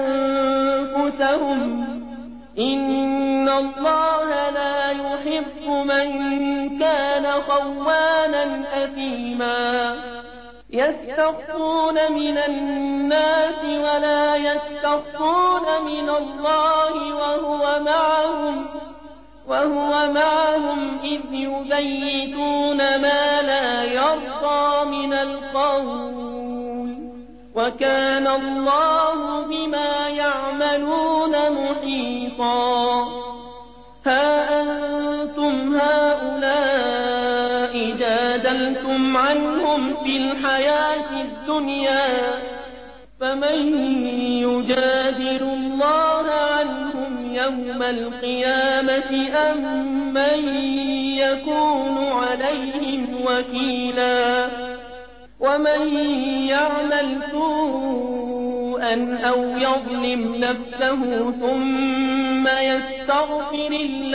S1: أنفسهم إن الله لا يحب من كان خوانا أثيما. يستخفون من الناس ولا يستخفون من الله وهو معهم وهو معهم إذ يبيتون ما لا يرضى من القول وكان الله بما يعملون محيطا. ها أنتم هؤلاء جادلتم عنهم في الحياة الدنيا فمن يجادل الله عنهم يوم القيامة أم من يكون عليهم وكيلا. ومن يعمل سوءا أو يظلم نفسه ثم يستغفر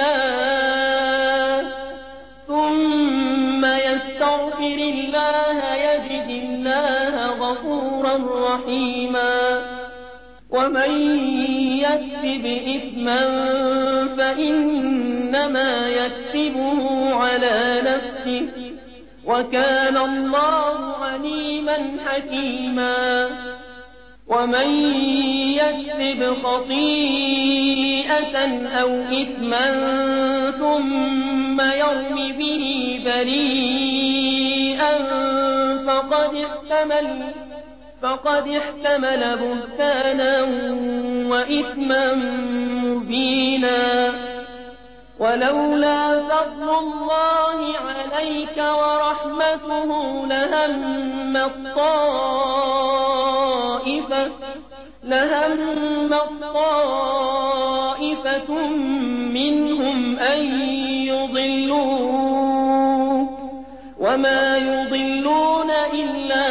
S1: الله ثم يستغفر الله يجد الله غفورا رحيما. ومن يكسب إثما فإنما يكسبه على نفسه وكان الله عليما حكيما. ومن يكسب خطيئة أو إثما ثم يرم به بريئا فقد احتمل, فقد احتمل بهتانا وإثما مبينا. ولولا فضل الله عليك ورحمته لهم الطائفة, لهم الطائفة منهم أن يضلوك وما يضلون إلا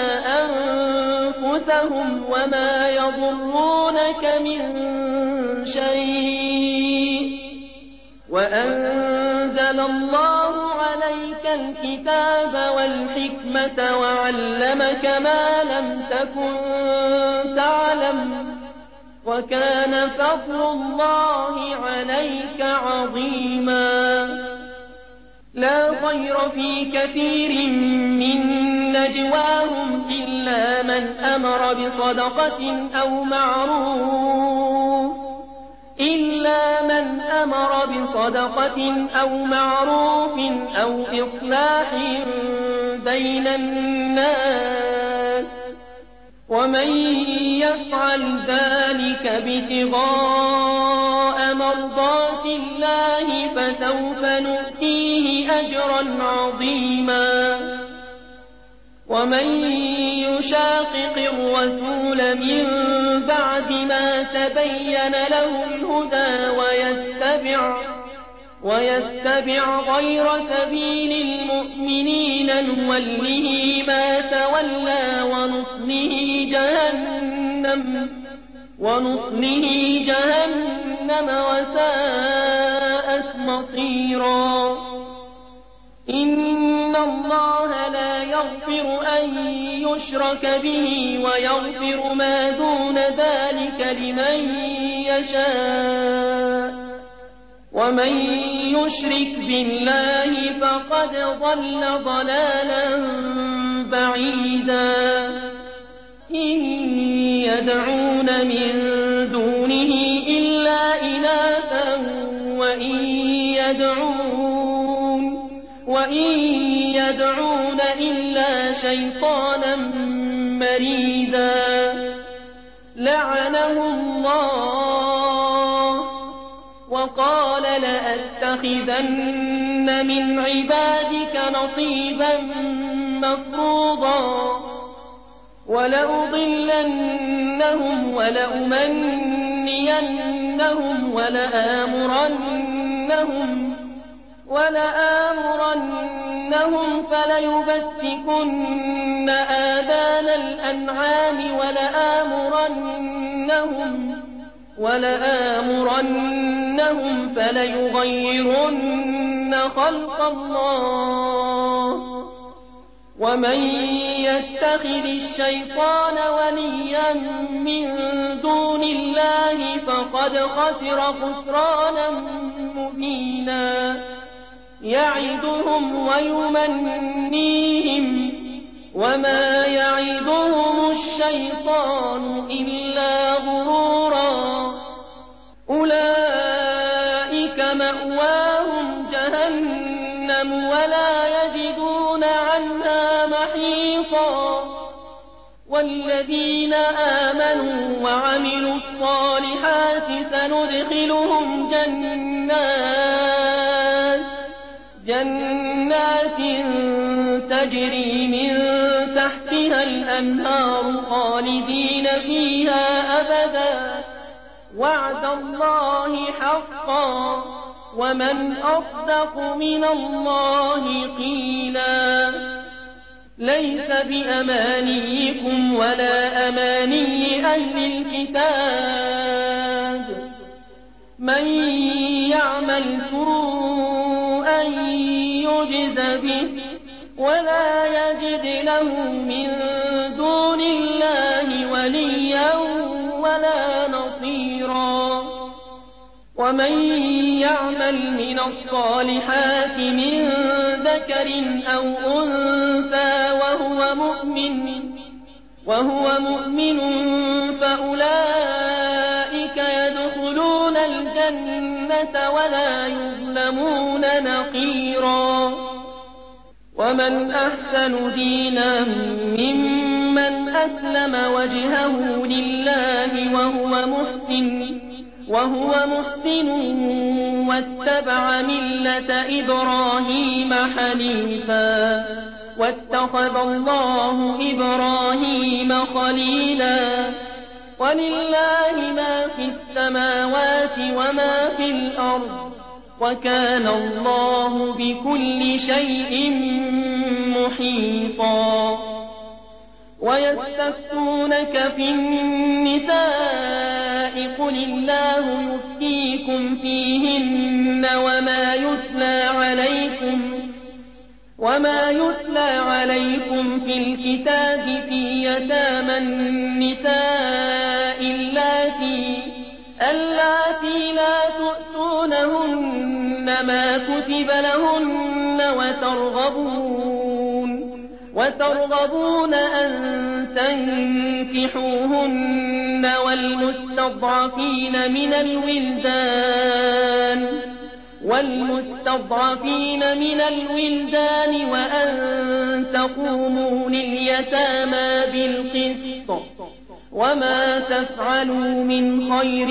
S1: أنفسهم وما يضرونك من شيء. وأنزل الله عليك الكتاب والحكمة وعلمك ما لم تكن تعلم وكان فضل الله عليك عظيما. لا خير في كثير من نجواهم إلا من أمر بصدقة أو معروف إلا من أمر بصدقة أو معروف أو إصلاح بين الناس ومن يفعل ذلك ابتغاء مرضات الله فسوف نؤتيه أجرا عظيما. ومن يشاقق الرسول من بعد ما تبين له الهدى ويتبع, ويتبع غير سبيل المؤمنين نوله ما تولى ونصله جهنم, ونصله جهنم وساءت مصيرا. إن الله لا يغفر أن يشرك به ويغفر ما دون ذلك لمن يشاء ومن يشرك بالله فقد ضل ضلالا بعيدا. إن يدعون من دونه إلا إناثا وإن يدعون, وإن يدعون إلا شيطانا مريدا لعنه الله وقال لأتخذن من عبادك نصيبا مفروضا ولأضلنهم ولأمنينهم ولآمرنهم ولآمرنهم فليبتكن آذان الأنعام ولآمرنهم, ولآمرنهم فليغيرن خلق الله. ومن يتخذ الشيطان وليا من دون الله فقد خسر خسرانا مبينا. يعدهم ويمنيهم وما يعدهم الشيطان إلا غرورا. أولئك مأواهم جهنم ولا يجدون عنها محيصا. والذين آمنوا وعملوا الصالحات سندخلهم جنات جنات تجري من تحتها الأنهار خالدين فيها أبدا وعد الله حقا ومن أصدق من الله قيلا. ليس بأمانيكم ولا أماني أهل الكتاب من يعمل سوءا يجز به ولا يجد له من دون الله وليا ولا نصيرا. ومن يعمل من الصالحات من ذكر أو أنثى وهو مؤمن وهو مؤمن فأولئك يدخلون الجنة ولا يظلمون نقيرا. ومن أحسن دينا ممن أسلم وجهه لله وهو محسن وهو محسن واتبع ملة إبراهيم حنيفا واتخذ الله إبراهيم خليلا. ولله ما في السماوات وما في الأرض وكان الله بكل شيء محيطا. ويستفتونك في النساء قل الله يفتيكم فيهن وما يتلى عليكم وما يتلى عليكم في الكتاب في يتامى النساء اللاتي اللاتي لا تؤتونهن ما كتب لهن وترغبون وترغبون أن تنكحوهن والمستضعفين من الولدان والمستضعفين من الولدان وأن تقوموا لليتامى بالقسط وما تفعلوا من خير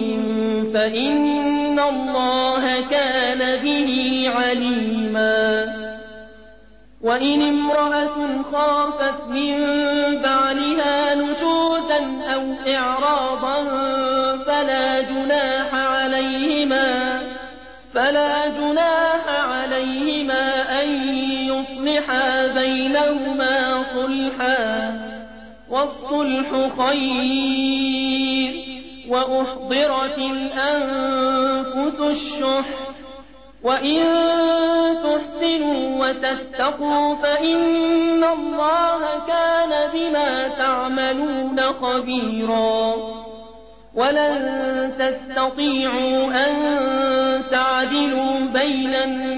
S1: فإن الله كان به عليما. وإن امرأة خافت من بعلها نشوزا أو إعراضا فلا جناح عليهما فلا جناح عليهما أن يصلحا بينهما صلحا والصلح خير وأحضرت الأنفس الشح وإن تحسنوا وتتقوا فإن الله كان بما تعملون خبيرا. ولن تستطيعوا أن تعدلوا بين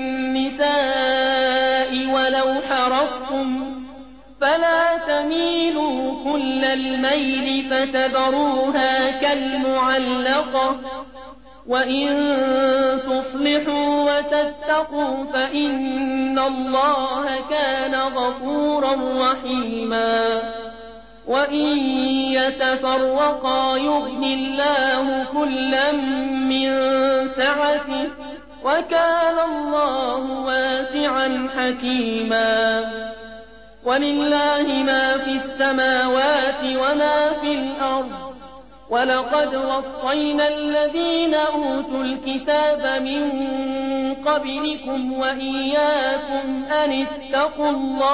S1: النساء ولو حرصتم فلا تميلوا كل الميل فتذروها كالمعلقة وإن تصلحوا وتتقوا فإن الله كان غفورا رحيما. وإن يتفرقا يغن الله كلا من سعته وكان الله واسعا حكيما. ولله ما في السماوات وما في الأرض ولقد وصينا الذين أوتوا الكتاب من قبلكم وإياكم أن اتقوا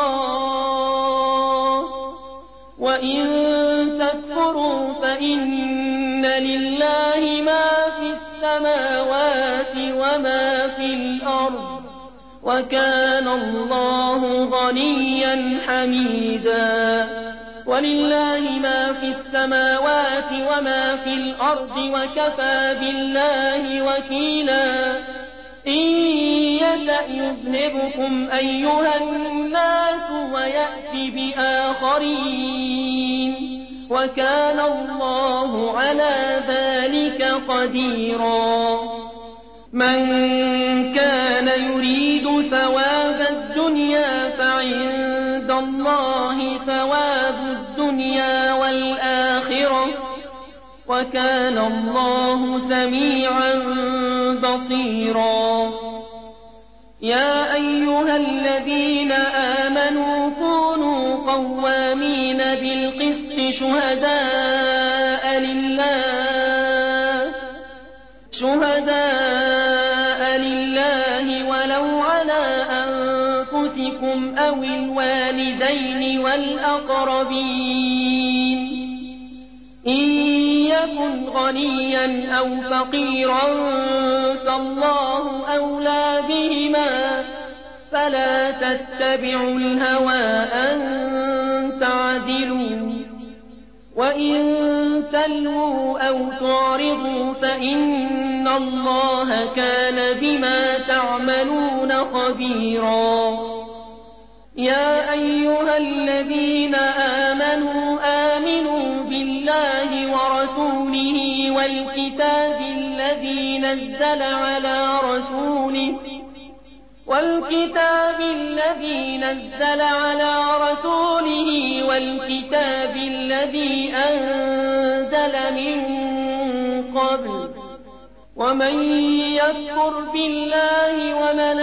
S1: الله وإن تكفروا فإن لله ما في السماوات وما في الأرض وكان الله غنيا حميدا. ولله ما في السماوات وما في الأرض وكفى بالله وكيلا. إن يشأ يذهبكم أيها الناس ويأتي بآخرين وكان الله على ذلك قديرا. من كان يريد ثواب الدنيا فعند الله ثواب الدنيا والآخرة وكان الله سميعا بصيرا. يا أيها الذين آمنوا كونوا قوامين بالقسط شهداء لله شهداء لله ولو على أنفسكم أو الوالدين والأقربين إن يكن غنيا أو فقيرا فالله أولى بهما فلا تتبعوا الهوى أن تعدلوا وإن تلووا أو تعرضوا فإن الله كان بما تعملون خبيرا. يا أيها الذين آمنوا آمنوا بالله ورسوله والكتاب الذي نزل على رسوله والكتاب الذي نزل على رسوله والكتاب الذي أنزل من قبل ومن يكفر بالله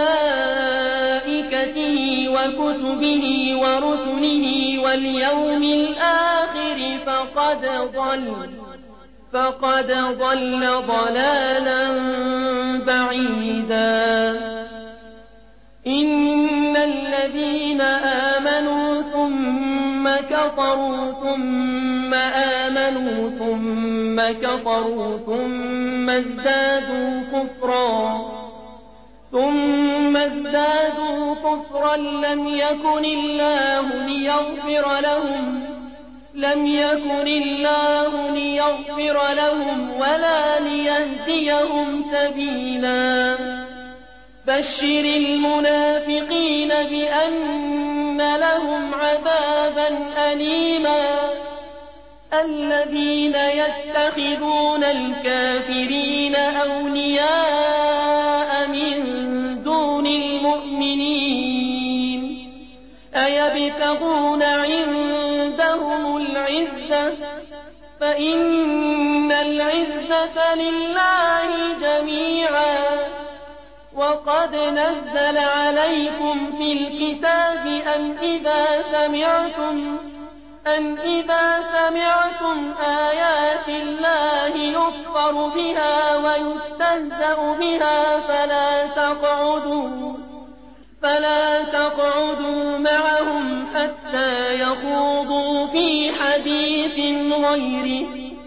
S1: وملائكته وكتبه ورسله واليوم الآخر فقد ضل فقد ضل ضلالا بعيدا إن الذين آمنوا ثم كفروا ثم آمنوا ثم كفروا ثم ازدادوا كفرا ثم ازدادوا كفرا لم يكن الله ليغفر لهم لم يكن الله ليغفر لهم ولا ليهديهم سبيلا بشر المنافقين بأن لهم عذابا أليما الذين يتخذون الكافرين أولياء من دون المؤمنين أيبتغون عندهم العزة فإن العزة لله جميعا وقد نزل عليكم في الكتاب أن إذا سمعتم أن إذا سمعتم آيات الله يكفر بها ويستهزأ بها فلا تقعدوا فلا تقعدوا معهم حتى يخوضوا في حديث غيره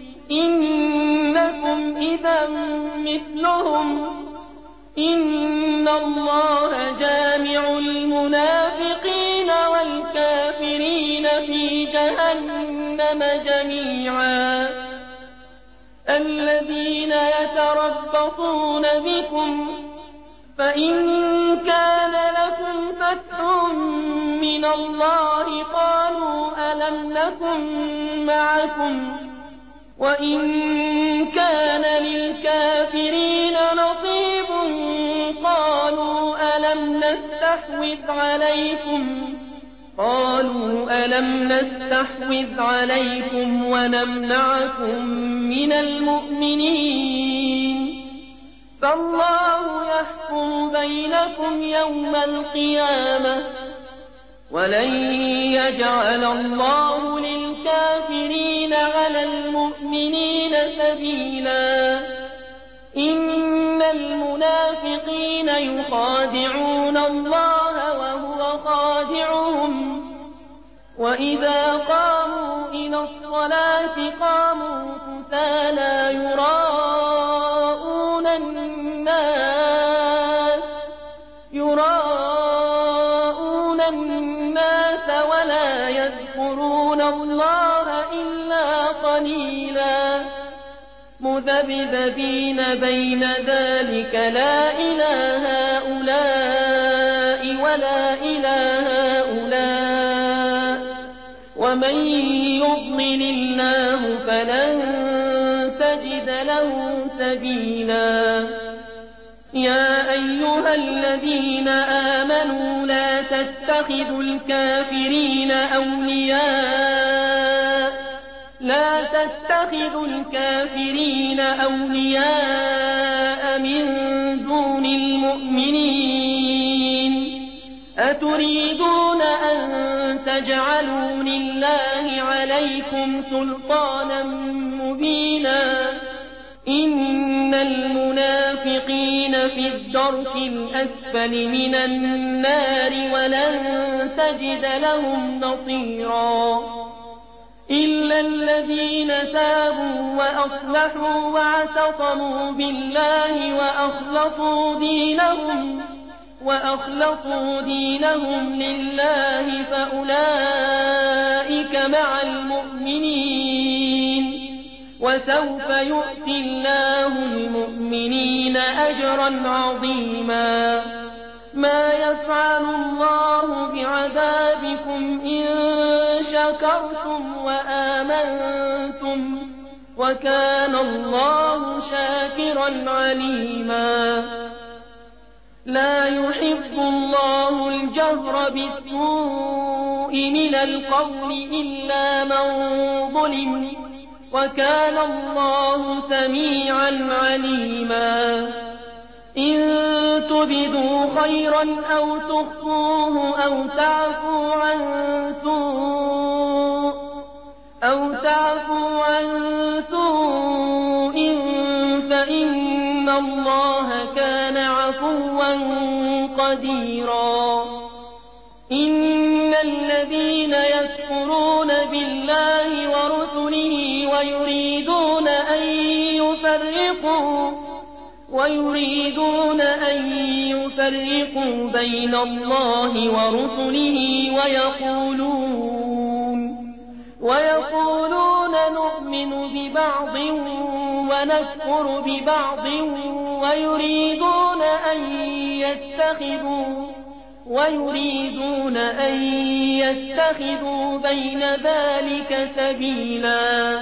S1: إنكم إذا مثلهم إن الله جامع المنافقين والكافرين في جهنم جميعا الذين يتربصون بكم فإن كان لكم فتح من الله قالوا ألم نكن معكم وإن كان للكافرين نصيب قالوا ألم نستحوذ عليكم قالوا ألم نستحوذ عليكم ونمنعكم من المؤمنين فالله يحكم بينكم يوم القيامة ولن يجعل الله للكافرين على المؤمنين سبيلا إن المنافقين يخادعون الله وهو خادعهم وإذا قاموا إلى الصلاة قاموا كسالى يراءون الناس يراءون الناس ولا يذكرون الله إلا قليلا مذبذبين بين ذلك لا إله هؤلاء ولا إله هؤلاء ومن يضلل الله فلن تجد له سبيلا يا أيها الذين آمنوا لا تتخذوا الكافرين أولياء لا تتخذوا الكافرين أولياء من دون المؤمنين أتريدون أن تجعلوا لله عليكم سلطانا مبينا إن المنافقين في الدرك الأسفل من النار ولن تجد لهم نصيرا إلا الذين تابوا وأصلحوا واعتصموا بالله وأخلصوا دينهم وأخلصوا دينهم لله فأولئك مع المؤمنين وسوف يؤتي الله المؤمنين أجرا عظيما ما يفعل الله بعذابكم إن شكرتم وآمنتم وكان الله شاكرا عليما لا يحب الله الجهر بالسوء من القول إلا من ظلم وكان الله سميعا عليما إن تبدوا خيرا أو تخفوه أو تعفوا عن سوء أو تعفوا عن سوء فإن الله كان عفوا قديرا إن الذين يكفرون بالله ورسله ويريدون أن يفرقوا ويريدون أن يفرقوا بين الله ورسله ويقولون ويقولون نؤمن ببعض ونكفر ببعض ويريدون أن يتخذوا ويريدون أن يتخذوا بين ذلك سبيلا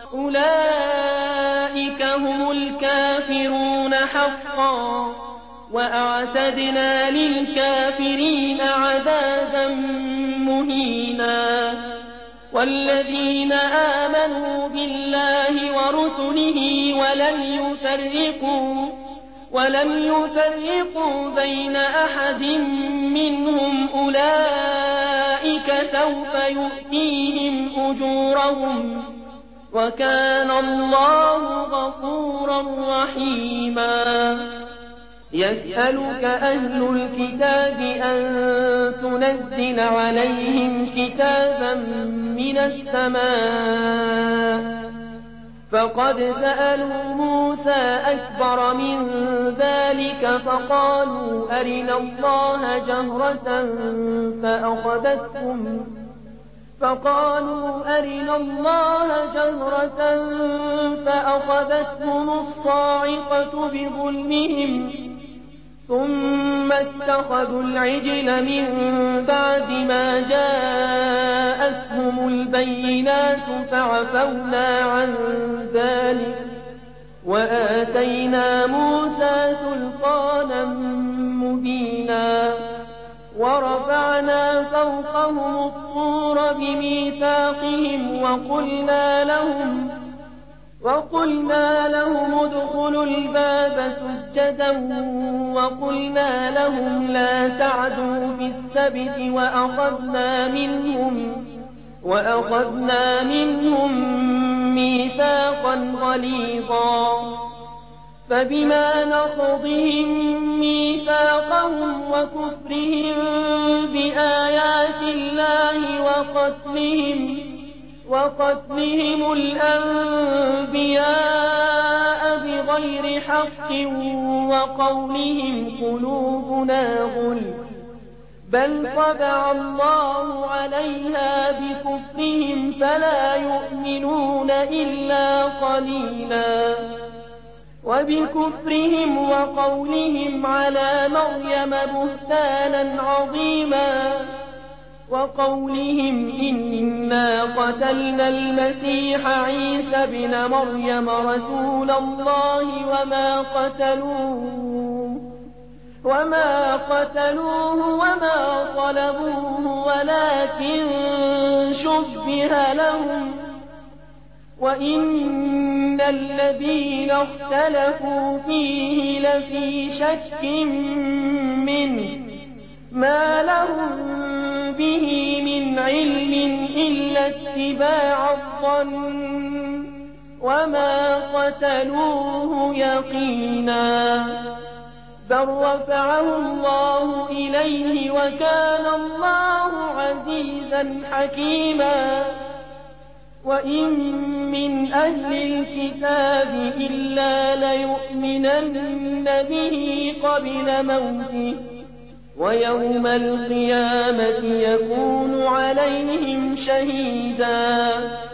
S1: أولئك هم الكافرون حقا وأعتدنا للكافرين عذابا مهينا والذين آمنوا بالله ورسله ولم يفرقوا ولم يفرقوا بين أحد منهم أولئك سوف يؤتيهم أجورهم وكان الله غفورا رحيما يسألك أهل الكتاب أن تنزل عليهم كتابا من السماء فقد سألوا موسى أكبر من ذلك فقالوا أرنا الله جهرة فأخذتهم فقالوا أرنا الله جهرة فأخذتهم الصاعقة بظلمهم ثم اتخذوا العجل من بعد ما جاءتهم البينات فعفونا عن ذلك وآتينا موسى سلطانا مبينا ورفعنا فوقهم الطور بميثاقهم وقلنا لهم وقلنا لهم ادخلوا الباب سجدا وقلنا لهم لا تعدوا في السبت وأخذنا منهم وأخذنا منهم ميثاقا غليظا فبما نقضهم ميثاقهم وكفرهم بآيات الله وقتلهم وقتلهم الأنبياء بغير حق وقولهم قلوبنا غلف بل طبع الله عليها بكفرهم فلا يؤمنون إلا قليلا وبكفرهم وقولهم على مريم بهتانا عظيما وقولهم إنا قتلنا المسيح عيسى ابن مريم رسول الله وما قتلوه وما قتلوه وما صلبوه ولكن شبه لهم وإن الذين اختلفوا فيه لفي شك منه ما لهم به من علم إلا اتباع الظن وما قتلوه يقينا بل رفعه الله إليه وكان الله عزيزا حكيما وإن من أهل الكتاب إلا ليؤمنن به قبل موته ويوم القيامة يكون عليهم شهيدا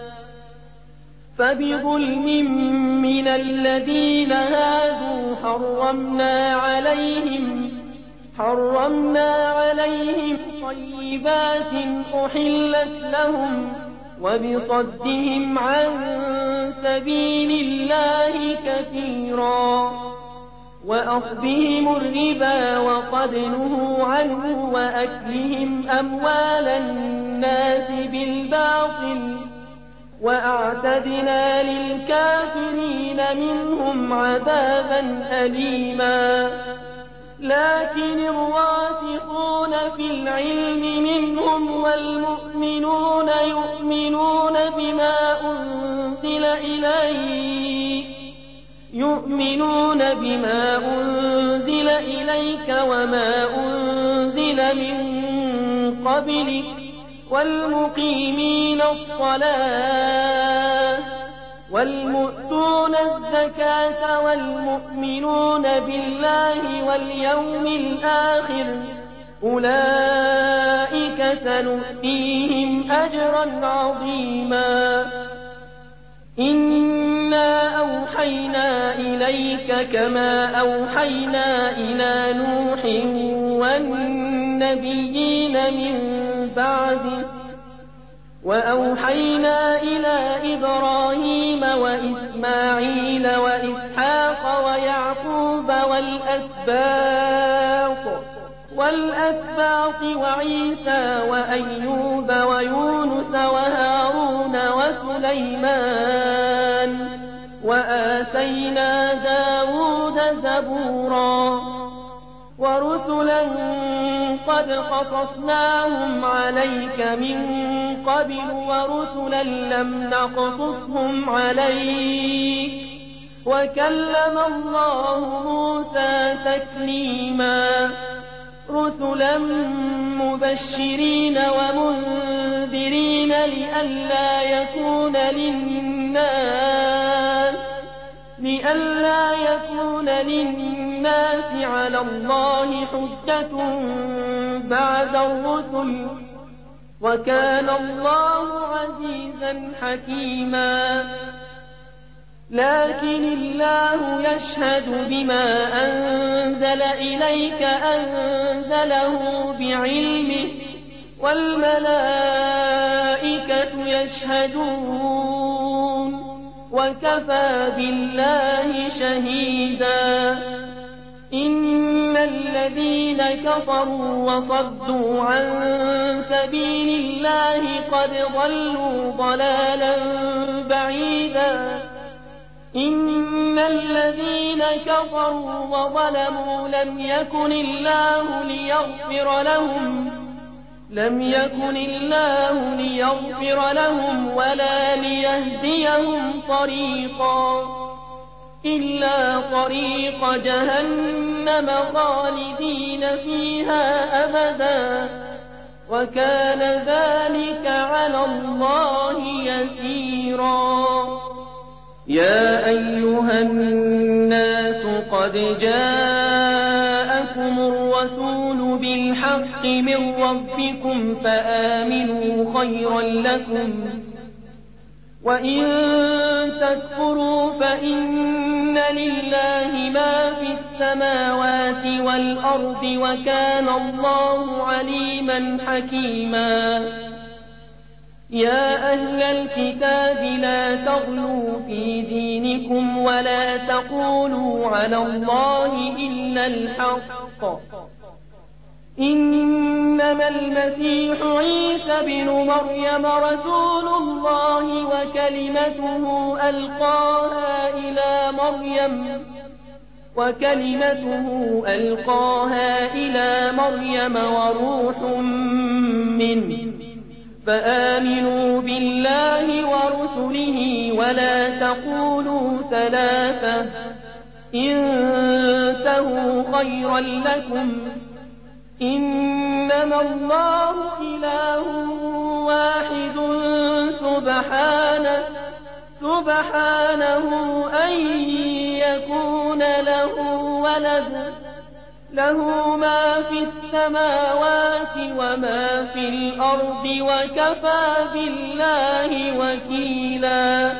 S1: فبظلم من الذين هادوا حرمنا عليهم حرمنا عليهم طيبات أحلت لهم وبصدهم عن سبيل الله كثيرا وأخذهم الربا وقد نهوا عنه وأكلهم أموال الناس بالباطل وأعتدنا للكافرين منهم عذابا أليما لكن الراسخون في العلم منهم والمؤمنون يؤمنون بما أنزل إليك يؤمنون بما أنزل إليك وما أنزل من قبلك والمقيمين الصلاة والمؤتون الزكاة والمؤمنون بالله واليوم الآخر أولئك سنؤتيهم أجرا عظيما إنا أوحينا إليك كما أوحينا إلى نوح والنبيين من بعده وأوحينا إلى إبراهيم وإسماعيل وإسحاق ويعقوب والأسباط والأسباط وعيسى وأيوب ويونس وهارون وسليمان وآتينا داود زبورا ورسلا قد قصصناهم عليك من قبل ورسلا لم نقصصهم عليك وكلم الله موسى تكليما رسلا مبشرين ومنذرين لئلا يكون للناس لئلا يكون للناس على الله حجة بعد الرسل وكان الله عزيزا حكيما لكن الله يشهد بما أنزل إليك أنزله بعلمه والملائكة يشهدون وكفى بالله شهيدا إن الذين كفروا وصدوا عن سبيل الله قد ضلوا ضلالا بعيدا إن الذين كفروا وظلموا لم يكن الله ليغفر لهم لم يكن الله ليغفر لهم ولا ليهديهم طريقا إلا طريق جهنم خالدين فيها أبدا وكان ذلك على الله يسيرا يا أيها الناس قد جاءكم الرسول بالحق من ربكم فآمنوا خيرا لكم وإن تكفروا فإن لله ما في السماوات والأرض وكان الله عليما حكيما يا أهل الكتاب لا تغلوا في دينكم ولا تقولوا على الله إلا الحق إنما المسيح عيسى بن مريم رسول الله وكلمته ألقاها إلى مريم وكلمته ألقاها إلى مريم وروح منه فآمنوا بالله ورسله ولا تقولوا ثلاثة انتهوا خيرا لكم إنما الله إله واحد سبحانه سبحانه أن يكون له ولد له ما في السماوات وما في الأرض وكفى بالله وكيلا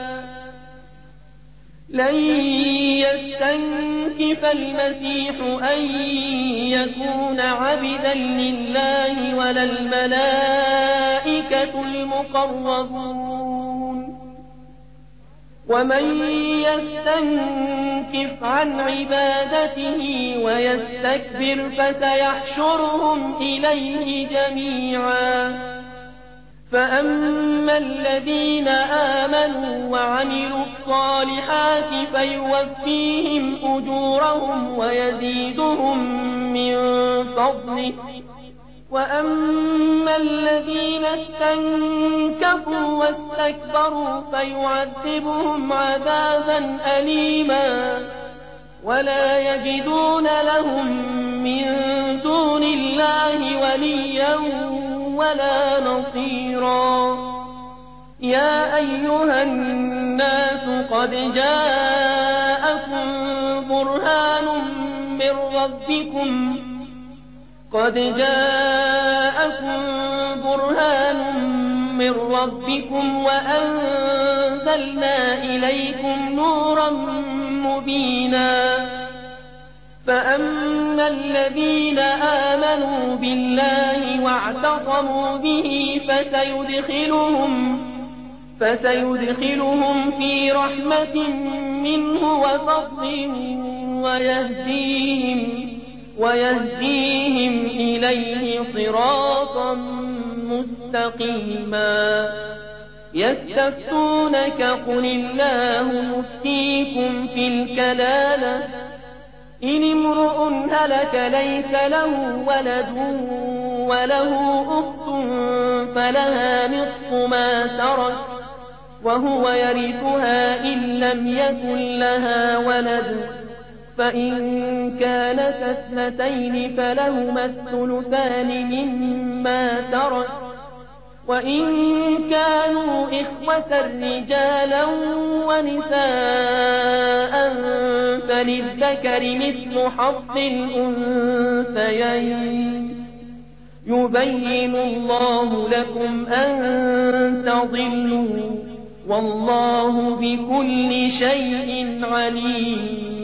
S1: لن يستنكف المسيح أن يكون عبدا لله ولا الملائكة المقربون. ومن يستنكف عن عبادته ويستكبر فسيحشرهم إليه جميعا. فأما الذين آمنوا وعملوا الصالحات فيوفيهم أجورهم ويزيدهم من فضله. وأما الذين استنكفوا واستكبروا فيعذبهم عذابا أليما ولا يجدون لهم من دون الله وليا ولا نصيرا. يا أيها الناس قد جاءكم برهان من ربكم قد جاءكم برهان من ربكم وأنزلنا إليكم نورا مبينا. فأما الذين آمنوا بالله واعتصموا به فسيدخلهم فسيدخلهم في رحمة منه وفضل ويهديهم ويهديهم إليه صراطا مستقيما. يستفتونك قل الله يفتيكم في الكلالة إن امرؤ هلك ليس له ولد وله أخت فلها نصف ما ترك وهو يرثها إن لم يكن لها ولد فإن كانت اثنتين فلهما الثلثان مما ترك وإن كانوا إخوة رجالا ونساء فللذكر مثل حظ الأنثيين. يبين الله لكم أن تضلوا والله بكل شيء عليم.